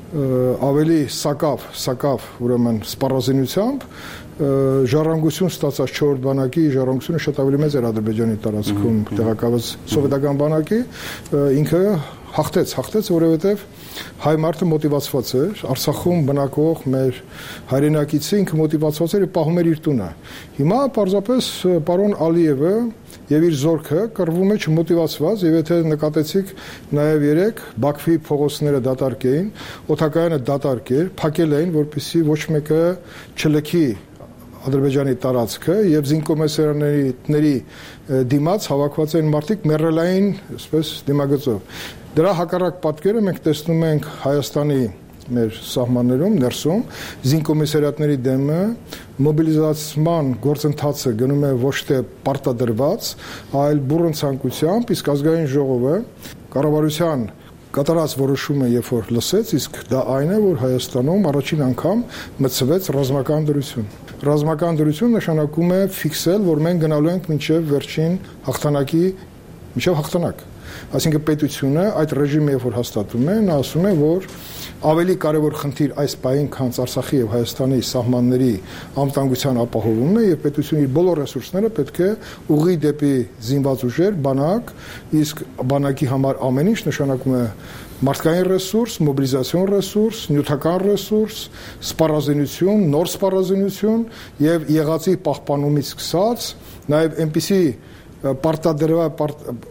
Speaker 29: ավելի սակավ, սակավ ուրեմն սպառազինությամբ ժառանգություն ստացած չորրորդ բանակի ժառանգությունը շատ ավելի մեծ էր Ադրբեջանի տարածքում տեղակայված սովետական բանակի, ինքը հաղթեց, հաղթեց, որովհետև հայ մարդը մոտիվացված էր, Արցախում բնակվող մեր հայրենակիցը ինքը մոտիվացված էր եւ պահում էր իր տունը։ Հիմա պարզապես պարոն Ալիևը եւ իր զորքը կռվում է չմոտիվացված եւ եթե նկատեցիք նաեւ երեք Բաքվի փողոցները դատարկ էին, օթակայանը դատարկ էր, փակել էին, որպեսզի ոչ մեկը չլքի Ադրբեջանի տարածքը եւ զինկոմեսարների դիմաց հավաքված են մարդիկ մեռելային, այսպես դիմագծով։ Դրա հակառակ պատկերը մենք տեսնում ենք Հայաստանի մեր սահմաններում, ներսում, զինկոմիսարիատների դեմը մոբիլիզացման գործընթացը գնում է ոչ թե պարտադրված, այլ բուռն ցանկությամբ, իսկ ազգային ժողովը կառավարության կատարած որոշումը երբ որ լսեց, իսկ դա այն է, որ Հայաստանում առաջին անգամ մտցվեց ռազմական դրություն։ Ռազմական դրություն նշանակում է ֆիքսել, որ մենք գնալու ենք մինչև վերջին հաղթանակի, մինչև հաղթանակ։ Այսինքն պետությունը այդ ռեժիմը երբ որ հաստատում է, նա ասում է, որ ավելի կարևոր խնդիր այս պահին քան Արցախի եւ Հայաստանի սահմանների անվտանգության ապահովումն է եւ պետությունը իր բոլոր ռեսուրսները պետք է ուղղի դեպի զինված ուժեր, բանակ, իսկ բանակի համար ամեն ինչ նշանակում է մարդկային ռեսուրս, մոբիլիզացիոն ռեսուրս, նյութական ռեսուրս, սպառազինություն, նոր սպառազինություն եւ եղածի պահպանումից սկսած նաեւ այնպիսի պարտադրવા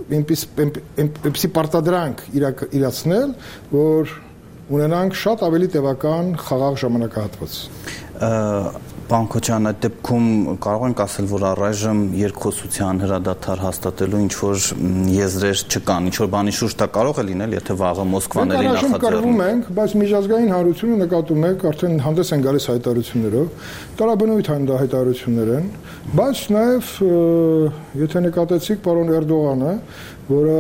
Speaker 29: այնպիսի պարտադրանք իրացնել, որ ունենանք շատ ավելի տևական խաղաղ ժամանակահատված։
Speaker 13: Պարոն Քոչարյան, այդ դեպքում կարող ենք ասել, որ առայժմ երկխոսության հրադադար հաստատելու ինչ որ եզրեր չկան, ինչ որ բանի շուրջ դա կարող է լինել, եթե վաղը Մոսկվաների նախաձեռնվի։ Մենք կռվում ենք, բայց միջազգային հանրությունը նկատում եք, արդեն հանդես են գալիս հայտարարություններով, տարաբնույթ այն դա հայտարարություններ են, բայց նաև եթե նկատեցիք պարոն Էրդողանը, որը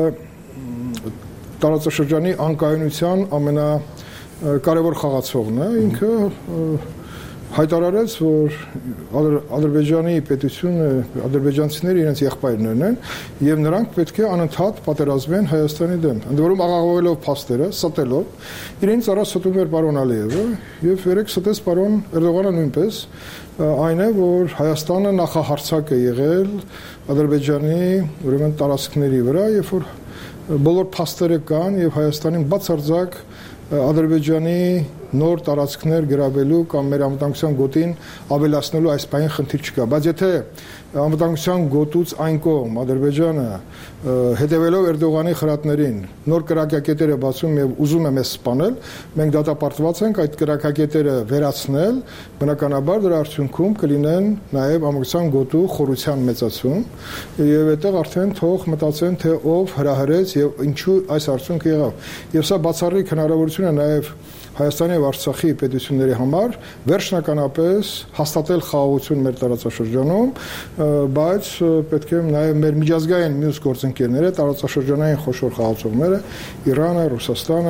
Speaker 13: տարածաշրջանի անկայունության ամենակարևոր խաղացողն է, ինքը հայտարարեց, որ Ադրբեջանի պետությունը, ադրբեջանցիները իրենց եղբայրներն են եւ նրանք պետք է անընդհատ պատերազմեն Հայաստանի դեմ։ Ընդ որում աղաղովելով փաստերը, ստելով, իրենց առաջ ստում էր պարոն Ալիևը եւ երեք ստեց պարոն Էրդողանը նույնպես, այն է, որ Հայաստանը նախահարցակ է եղել Ադրբեջանի ուրեմն տարածքների վրա, երբ որ բոլոր փաստերը կան եւ Հայաստանին բացարձակ Ադրբեջանի նոր տարածքներ գրավելու կամ մեր անվտանգության գոտին ավելացնելու այս բային խնդիր չկա, բայց եթե անվտանգության գոտուց այն կողմ Ադրբեջանը հետևելով Էրդողանի խրատներին նոր կրակակետեր է բացում եւ ուզում է մեզ սպանել, մենք դատապարտված ենք այդ կրակակետերը վերացնել, բնականաբար դրա արդյունքում կլինեն նաեւ անվտանգության գոտու խորության մեծացում եւ այդտեղ արդեն թող մտածեն թե ով հրահրեց եւ ինչու այս արդյունքը եղավ։ Եվ սա բացառիկ հնարավորություն է նաեւ Հայաստանի եւ Արցախի պետությունների համար վերջնականապես հաստատել խաղաղություն մեր տարածաշրջանում, բայց պետք է նաեւ մեր միջազգային մյուս գործընկերները, տարածաշրջանային խոշոր խաղացողները, Իրանը, Ռուսաստանը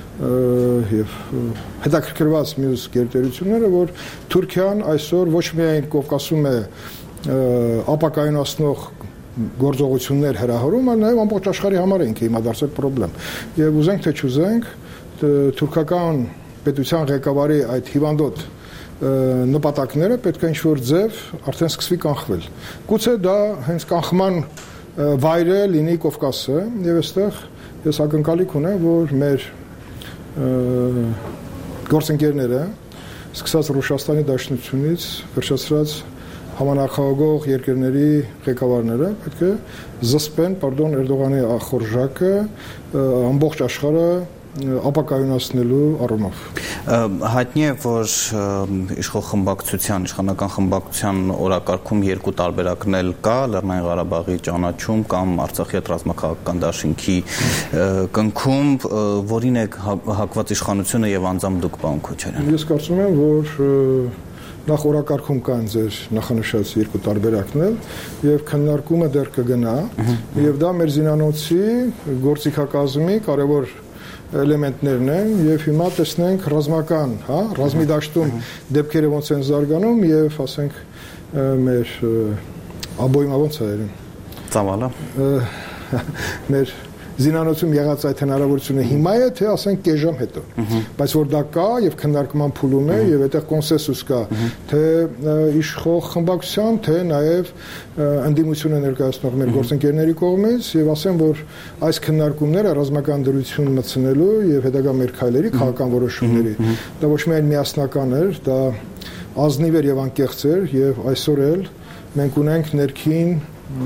Speaker 13: եւ հետաքրքրված մյուս գերտերությունները, որ Թուրքիան այսօր ոչ միայն Կովկասում է ապակայունացնող գործողություններ հրահրում, այլ նաեւ ամբողջ աշխարհի համար ինքը հիմա դարձել խնդրեմ։ Եվ ուզենք թե չուզենք թուրքական պետության ղեկավարի այդ հիվանդոտ նպատակները պետք է ինչ-որ ձև արդեն սկսվի կանխվել։ Գուցե դա հենց կանխման վայրը լինի Կովկասը եւ այստեղ
Speaker 29: ես ակնկալիք ունեմ, որ մեր գործընկերները սկսած Ռուսաստանի Դաշնությունից վերջացրած համանախագահող երկրների ղեկավարները պետք է զսպեն, pardon, Էրդողանի ախորժակը ամբողջ աշխարհը ապակայունացնելու առումով։
Speaker 13: Հայտնի է, որ իշխող խմբակցության, իշխանական խմբակցության օրակարգում երկու տարբերակներ կա՝ Լեռնային Ղարաբաղի ճանաչում կամ Արցախի հետ ռազմաքաղաքական դաշինքի կնքում, որին է հակված իշխանությունը եւ անձամբ դուք, պարոն Քոչարյան։
Speaker 29: Ես կարծում եմ, որ նախ օրակարգում կան ձեր նախանշած երկու տարբերակներ եւ քննարկումը դեռ կգնա եւ դա մեր զինանոցի գործիքակազմի կարևոր էլեմենտներն են եւ հիմա տեսնենք ռազմական, հա, ռազմի դաշտում դեպքերը ոնց են զարգանում եւ ասենք մեր աբոյմա ոնց է երևում
Speaker 13: ծավալը
Speaker 29: մեր զինանոցում եղած այդ հնարավորությունը հիմա է թե ասենք կես ժամ հետո բայց որ դա կա եւ քննարկման փուլում է եւ այդտեղ կոնսենսուս կա թե իշխող խմբակցության թե նաեւ ընդդիմությունը ներկայացնող մեր գործընկերների կողմից եւ ասեմ որ այս քննարկումները ռազմական դրություն մտցնելու եւ հետագա մեր քայլերի քաղաքական որոշումների դա ոչ միայն միասնական էր դա ազնիվ էր եւ անկեղծ էր եւ այսօր էլ մենք ունենք ներքին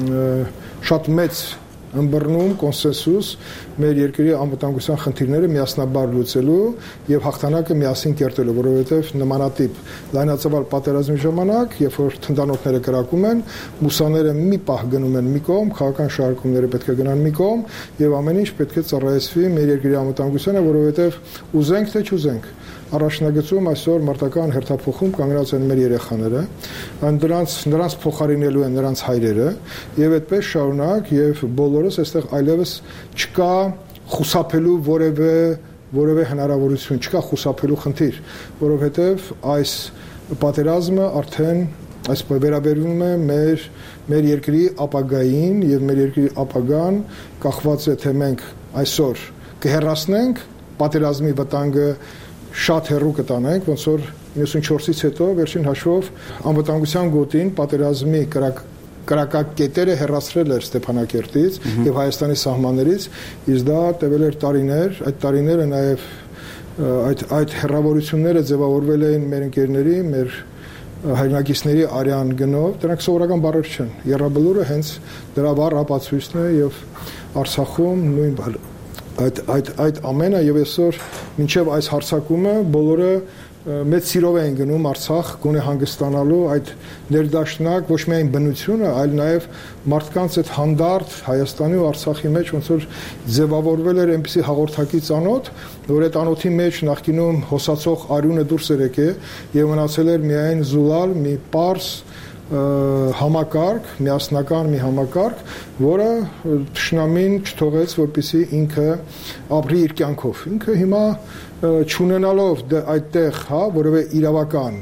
Speaker 29: շատ մեծ ըմբռնում կոնսենսուս մեր երկրի անվտանգության խնդիրները միասնաբար լուծելու եւ հաղթանակը միասին կերտելու, որովհետեւ նմանատիպ լայնածավալ պատերազմի ժամանակ, երբ որ թնդանոթները կրակում են, մուսաները մի պահ գնում են մի կողմ, քաղաքական շարժումները պետք է գնան մի կողմ եւ ամեն ինչ պետք է ծառայեցվի մեր երկրի անվտանգությանը, որովհետեւ ուզենք թե չուզենք առաջնագծում այսօր մարտական հերթափոխում կանգնած են մեր երեխաները, նրանց նրանց փոխարինելու են նրանց հայրերը եւ այդպես շարունակ եւ բոլորս այստեղ այլևս չկա խուսափելու որևէ որևէ հնարավորություն, չկա խուսափելու խնդիր, որովհետեւ այս պատերազմը արդեն այս վերաբերվում է մեր մեր երկրի ապագային եւ մեր երկրի ապագան կախված է թե մենք այսօր կհեռացնենք պատերազմի վտանգը շատ հեռու կտանենք, ոնց որ իննսունչորսից հետո վերջին հաշվով անվտանգության գոտին պատերազմի կրակակետերը հեռացրել էր Ստեփանակերտից եւ Հայաստանի սահմաններից, իսկ դա տևել էր տարիներ, այդ տարիները նաեւ այդ այդ հեռավորությունները ձևավորվել էին մեր ընկերների, մեր հայրենակիցների արյան գնով, դրանք սովորական բառեր չեն։ Եռաբլուրը հենց դրա վառ ապացույցն է եւ Արցախում նույն բանը այդ այդ այդ ամենը եւ այսօր մինչեւ այս հարցակումը բոլորը մեծ սիրով էին գնում Արցախ գոնե հանգստանալու այդ ներդաշնակ ոչ միայն բնությունը, այլ նաեւ մարդկանց այդ հանդարտ Հայաստանի ու Արցախի մեջ ոնց որ ձևավորվել էր այնպիսի հաղորդակի ծանոթ, որ այդ անոթի մեջ նախկինում հոսացող արյունը դուրս էր եկել եւ մնացել էր միայն զուլալ մի պարզ համակարգ, միասնական մի համակարգ, որը թշնամին չթողեց, որպեսզի ինքը ապրի իր կյանքով։ Ինքը հիմա չունենալով այդտեղ, հա, որևէ իրավական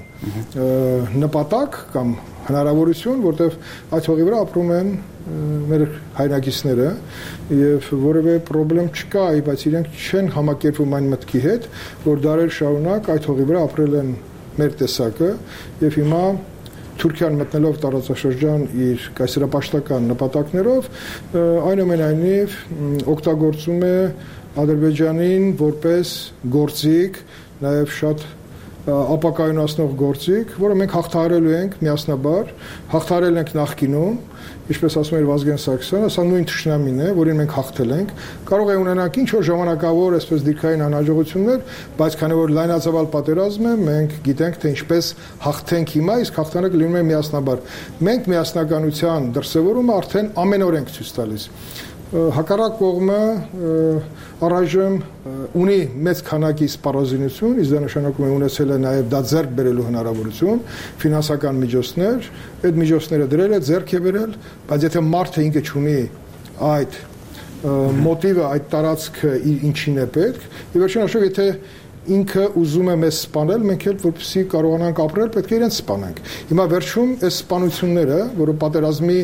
Speaker 29: նպատակ կամ հնարավորություն, որտեղ այդ հողի վրա ապրում են մեր հայրենակիցները եւ որևէ խնդրեմ չկա, բայց իրենք չեն համակերպվում այն մտքի հետ, որ դարեր շարունակ այդ հողի վրա ապրել են մեր տեսակը եւ հիմա Թուրքիան մտնելով տարածաշրջան իր կայսերապաշտական նպատակներով այնուամենայնիվ օգտագործում է Ադրբեջանին որպես գործիք, նաև շատ ապակայունացնող գործիք, որը մենք հաղթահարելու ենք միասնաբար, հաղթահարել ենք նախկինում, ինչպես ասում էր Վազգեն Սարգսյանը, սա նույն թշնամին է, որին մենք հաղթել ենք, կարող է ունենանք ինչ որ ժամանակավոր այսպես դիրքային անհաջողություններ, բայց քանի որ լայնածավալ պատերազմ է, մենք գիտենք թե ինչպես հաղթենք հիմա, իսկ հաղթանակը լինում է միասնաբար։ Մենք միասնականության դրսևորումը արդեն ամեն օր ենք ցույց տալիս։ Հակառակ կողմը առայժմ ունի մեծ քանակի սպառազինություն, իսկ դա նշանակում է ունեցել է նաև դա ձեռք բերելու հնարավորություն, ֆինանսական միջոցներ, այդ միջոցները դրել է, ձեռք է բերել, բայց եթե մարդը ինքը չունի այդ մոտիվը, այդ տարածքը ինչին է պետք, եւ վերջին հաշվով եթե ինքը ուզում է մեզ սպանել, մենք էլ որպեսզի կարողանանք ապրել, պետք է իրենց սպանենք։ Հիմա վերջում այս սպանությունները, որը պատերազմի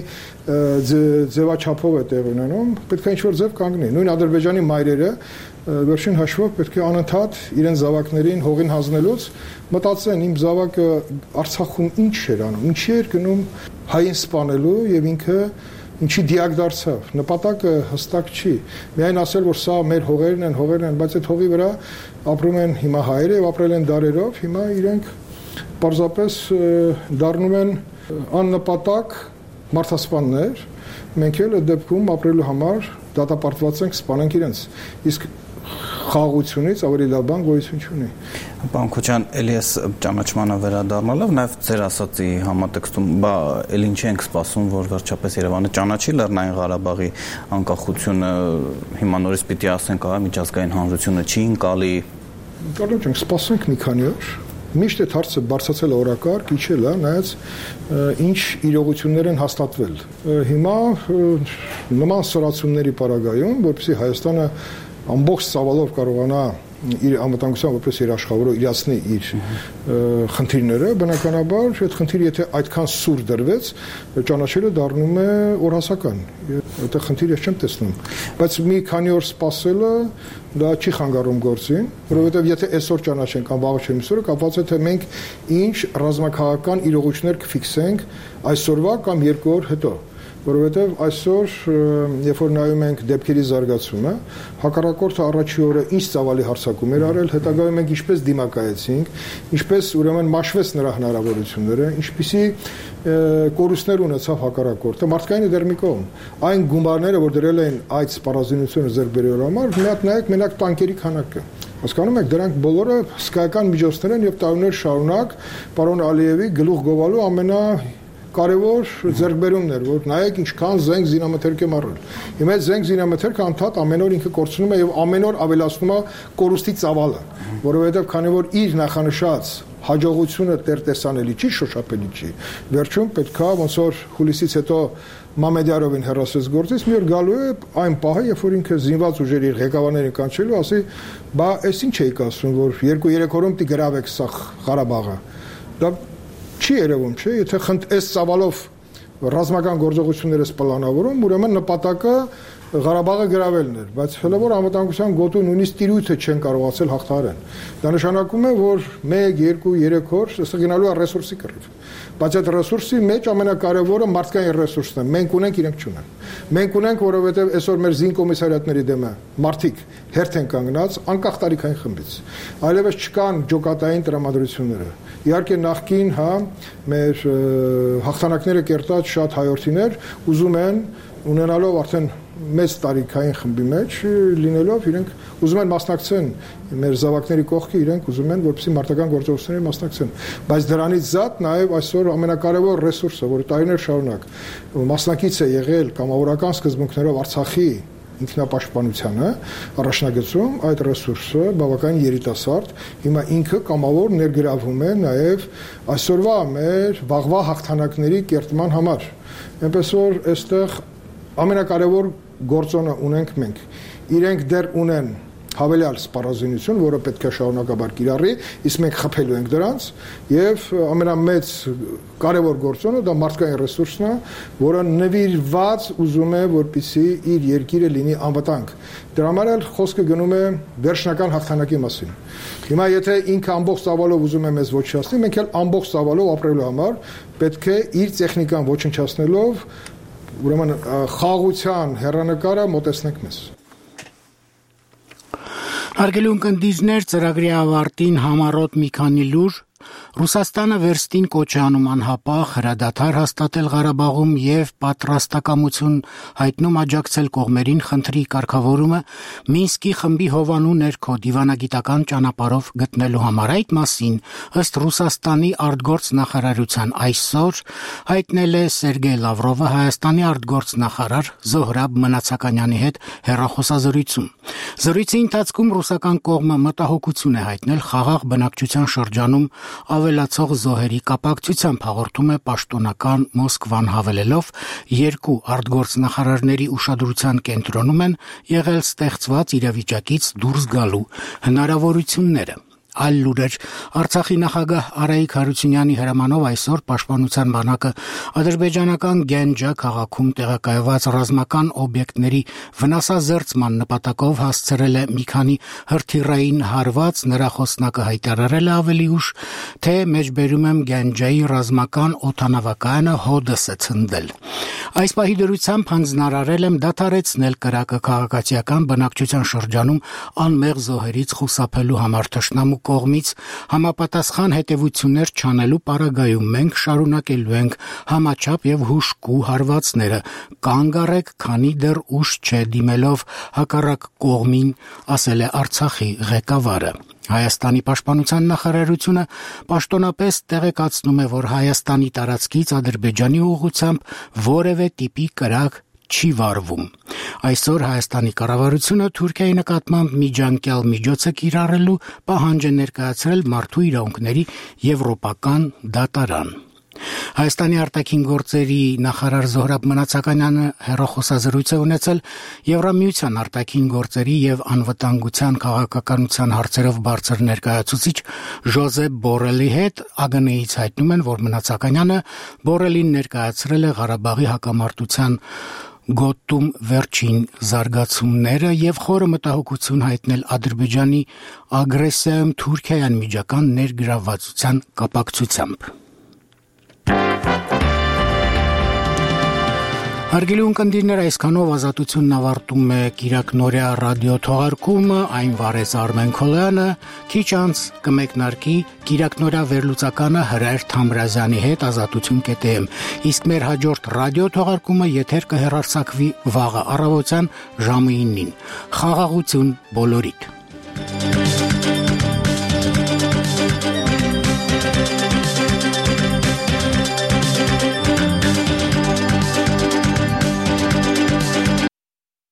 Speaker 29: ձևաչափով է տեղ ունենում, պետք է ինչ-որ ձև կանգնի։ Նույն Ադրբեջանի մայրերը վերջին հաշվով պետք է անընդհատ իրենց զավակներին հողին հանձնելուց մտածեն, իմ զավակը Արցախում ինչ էր անում, ինչի էր գնում հային սպանելու եւ ինքը ինչի դիակ դարձավ։ Նպատակը հստակ չի։ Միայն ասել, որ սա մեր հողերն են, հողերն են, բայց այդ հողի վրա ապրում են հիմա հայերը եւ ապրել են դարերով, հիմա իրենք պարզապես դառնում են աննպատակ մարդասպաններ։ Մենք էլ այդ դեպքում ապրելու համար դատապարտված ենք սպանենք իրենց։ Իսկ խաղաղությունից ավելի լավ բան գոյություն չունի։
Speaker 13: Պարոն Քոչարյան, էլի էս ճանաչմանը վերադառնալով, նաև ձեր ասածի համատեքստում, բա էլ ինչ ենք սպասում, որ վերջապես Երևանը ճանաչի Լեռնային Ղարաբաղի անկախությունը, հիմա նորից պիտի ասենք, ահա միջազգային հանրությունը չի ընկալի։
Speaker 29: Կարող ենք սպասենք մի քանի օր։ Միշտ այդ հարցը բարձրացել է օրակարգ, իջել է, նայած ինչ իրողություններ են հաստատվել։ Հիմա նման սրացումների պարագայում, որպեսզի Հայաստանը ամբողջ ծավալով կարողանա իր անվտանգության որպես երաշխավորը իրացնի իր խնդիրները, բնականաբար այդ խնդիրը եթե այդքան սուր դրվեց, ճանաչելը դառնում է օրհասական։ Այդ խնդիրը ես չեմ տեսնում, բայց մի քանի օր սպասելը դա չի խանգարում գործին, որովհետև եթե այսօր ճանաչենք կամ վաղը չէ միսօրը, կապված է թե մենք ինչ ռազմաքաղաքական իրողություններ կֆիքսենք այսօրվա կամ երկու օր հետո։ Որովհետև այսօր, երբ որ նայում ենք դեպքերի զարգացումը, հակառակորդը առաջի օրը ինչ ծավալի հարձակում էր արել, հետագայում մենք ինչպես դիմակայեցինք, ինչպես ուրեմն մաշվեց նրա հնարավորությունները, ինչպիսի կորուստներ ունեցավ հակառակորդը, մարդկայինը դեռ մի կողմ։ Այն գումարները, որ դրել են այդ սպառազինությունը ձեռք բերելու համար, մի հատ նայեք մենակ տանկերի քանակը։ Հասկանում եք, դրանք բոլորը հսկայական միջոցներ են եւ տարիներ շարունակ պարոն Ալիևի գլուխ գովալու ամենա կարևոր ձեռքբերումներ, որ նայեք ինչքան զենք զինամթերք եմ առել։ Հիմա այդ զենք զինամթերքը անդադ ամեն օր ինքը կորցնում է եւ ամեն օր ավելացնում է կորուստի ծավալը, որովհետեւ քանի որ իր նախանշած հաջողությունը տերտեսանելի չի, շոշափելի չի։ Վերջում պետքա ոնց որ հուլիսից հետո Մամեդյարովին հեռացրեց գործից, մի օր գալու է այն պահը, երբ որ ինքը զինված ուժերի ղեկավարներին կանչելու, ասի, բա այս ինչ էիք ասում, որ երկու-երեք օրում պիտի գրավեք սա Ղարաբաղը։ Դա չի երևում, չէ՞, եթե խնդրես այս ծավալով ռազմական գործողությունները սպլանավորում, ուրեմն նպատակը Ղարաբաղը գրավելն էր, բայց հələ որ անվտանգության գոտու նույնիսկ տիրույթը չեն կարողացել հաղթահարել։ Դա նշանակում է, որ մեկ, երկու, երեք օր այստեղ գնալու է ռեսուրսի կռիվ։ Բայց այդ ռեսուրսի մեջ ամենակարևորը մարդկային ռեսուրսն է։ Մենք ունենք, իրենք չունեն։ Մենք ունենք, որովհետև այսօր մեր զինկոմիսարիատների դեմը մարդիկ հերթ են կանգնած անկախ տարիքային խմբից։ Այլևս չկան ջոկատային տրամադրությունները։ Իհարկե նախքին, հա, մեր հաղթանակները կերտած շատ հայորդիներ ուզում են ունենալով արդեն մեծ տարիքային խմբի մեջ լինելով իրենք ուզում են մասնակցեն մեր զավակների կողքի, իրենք ուզում են որպեսզի մարտական գործողությունների մասնակցեն, բայց դրանից զատ նաև այսօր ամենակարևոր ռեսուրսը, որը տարիներ շարունակ մասնակից է եղել կամավորական սկզբունքներով Արցախի ինքնապաշտպանությանը առաջնագծում, այդ ռեսուրսը բավականին երիտասարդ, հիմա ինքը կամավոր ներգրավում է նաև այսօրվա մեր վաղվա հաղթանակների կերտման համար։ Այնպես որ այստեղ ամենակարևոր գործոնը ունենք մենք։ Իրենք դեռ ունեն հավելյալ սպառազինություն, որը պետք է շարունակաբար կիրառի, իսկ մենք խփելու ենք դրանց, եւ ամենամեծ կարևոր գործոնը դա մարդկային ռեսուրսն է, որը նվիրված ուզում է, որպեսզի իր երկիրը լինի անվտանգ։ Դրա համար էլ խոսքը գնում է վերջնական հաղթանակի մասին։ Հիմա եթե ինքը ամբողջ ծավալով ուզում է մեզ ոչնչացնել, մենք էլ ամբողջ ծավալով ապրելու համար պետք է իր տեխնիկան ոչնչացնելով ուրեմն խաղաղության հեռանկարը մոտեցնենք մեզ։
Speaker 1: Հարգելի ունկնդիրներ, ծրագրի ավարտին համառոտ մի քանի լուր Ռուսաստանը վերստին կոչ է անում անհապաղ հրադադար հաստատել Ղարաբաղում եւ պատրաստակամություն հայտնում աջակցել կողմերին խնդրի կարգավորումը Մինսկի խմբի հովանու ներքո դիվանագիտական ճանապարհով գտնելու համար։ Այդ մասին ըստ Ռուսաստանի արտգործ նախարարության այսօր հայտնել է Սերգեյ Լավրովը Հայաստանի արտգործ նախարար Զոհրաբ Մնացականյանի հետ հեռախոսազրույցում։ Զրույցի ընթացքում ռուսական կողմը մտահոգություն է հայտնել խաղաղ բնակչության շրջանում ավելացող զոհերի կապակցությամբ, հաղորդում է պաշտոնական Մոսկվան հավելելով, երկու արտգործնախարարների ուշադրության կենտրոնում են եղել ստեղծված իրավիճակից դուրս գալու հնարավորությունները։ Այլ լուրեր Արցախի նախագահ Արայիկ Հարությունյանի հրամանով այսօր Պաշտպանության բանակը ադրբեջանական Գենջա քաղաքում տեղակայված ռազմական օբյեկտների վնասազերծման նպատակով հասցրել է մի քանի հրթիռային հարված, նրա խոսնակը հայտարարել է ավելի ուշ, թե մեջբերում եմ Գենջայի ռազմական օդանավակայանը հոդս է ցնդել։ Այս պահի դրությամբ հանձնարարել եմ դադարեցնել կրակը քաղաքացիական բնակչության շրջանում անմեղ զոհերից խուսափելու համար թշնամու կողմից համապատասխան հետևություններ չանելու պարագայում մենք շարունակելու ենք համաչափ եւ հուժկու հարվածները, կանգ առեք, քանի դեռ ուշ չէ դիմելով հակառակ կողմին, ասել է Արցախի ղեկավարը։ Հայաստանի պաշտպանության նախարարությունը պաշտոնապես տեղեկացնում է, որ Հայաստանի տարածքից Ադրբեջանի ուղղությամբ որևէ տիպի կրակ չի վարվում։ Այսօր Հայաստանի կառավարությունը Թուրքիայի նկատմամբ միջանկյալ միջոց է կիրառելու պահանջ է ներկայացրել Մարդու իրավունքների եվրոպական դատարան։ Հայաստանի արտաքին գործերի նախարար Զոհրաբ Մնացականյանը հեռախոսազրույց է ունեցել Եվրամիության արտաքին գործերի եւ անվտանգության քաղաքականության հարցերով բարձր ներկայացուցիչ Ժոզեփ Բորելի հետ։ ԱԳՆ-ից հայտնում են, որ Մնացականյանը Բորելին ներկայացրել է Ղարաբաղի հակամարտության գոտում վերջին զարգացումները եւ խորը մտահոգություն հայտնել Ադրբեջանի ագրեսիայում Թուրքիայի անմիջական ներգրավվածության կապակցությամբ։ Հարգելի ունկնդիրներ, այսքանով Ազատությունն ավարտում է Կիրակնորյա ռադիո թողարկումը, այն վարեց Արմեն Քոլյանը, քիչ անց կմեկնարկի Կիրակնորյա վերլուծականը Հրայր Թամրազյանի հետ ազատություն կետ էմ, իսկ մեր հաջորդ ռադիո թողարկումը եթեր կհեռարձակվի վաղը առավոտյան ժամը իննին։ Խաղաղություն բոլորիդ։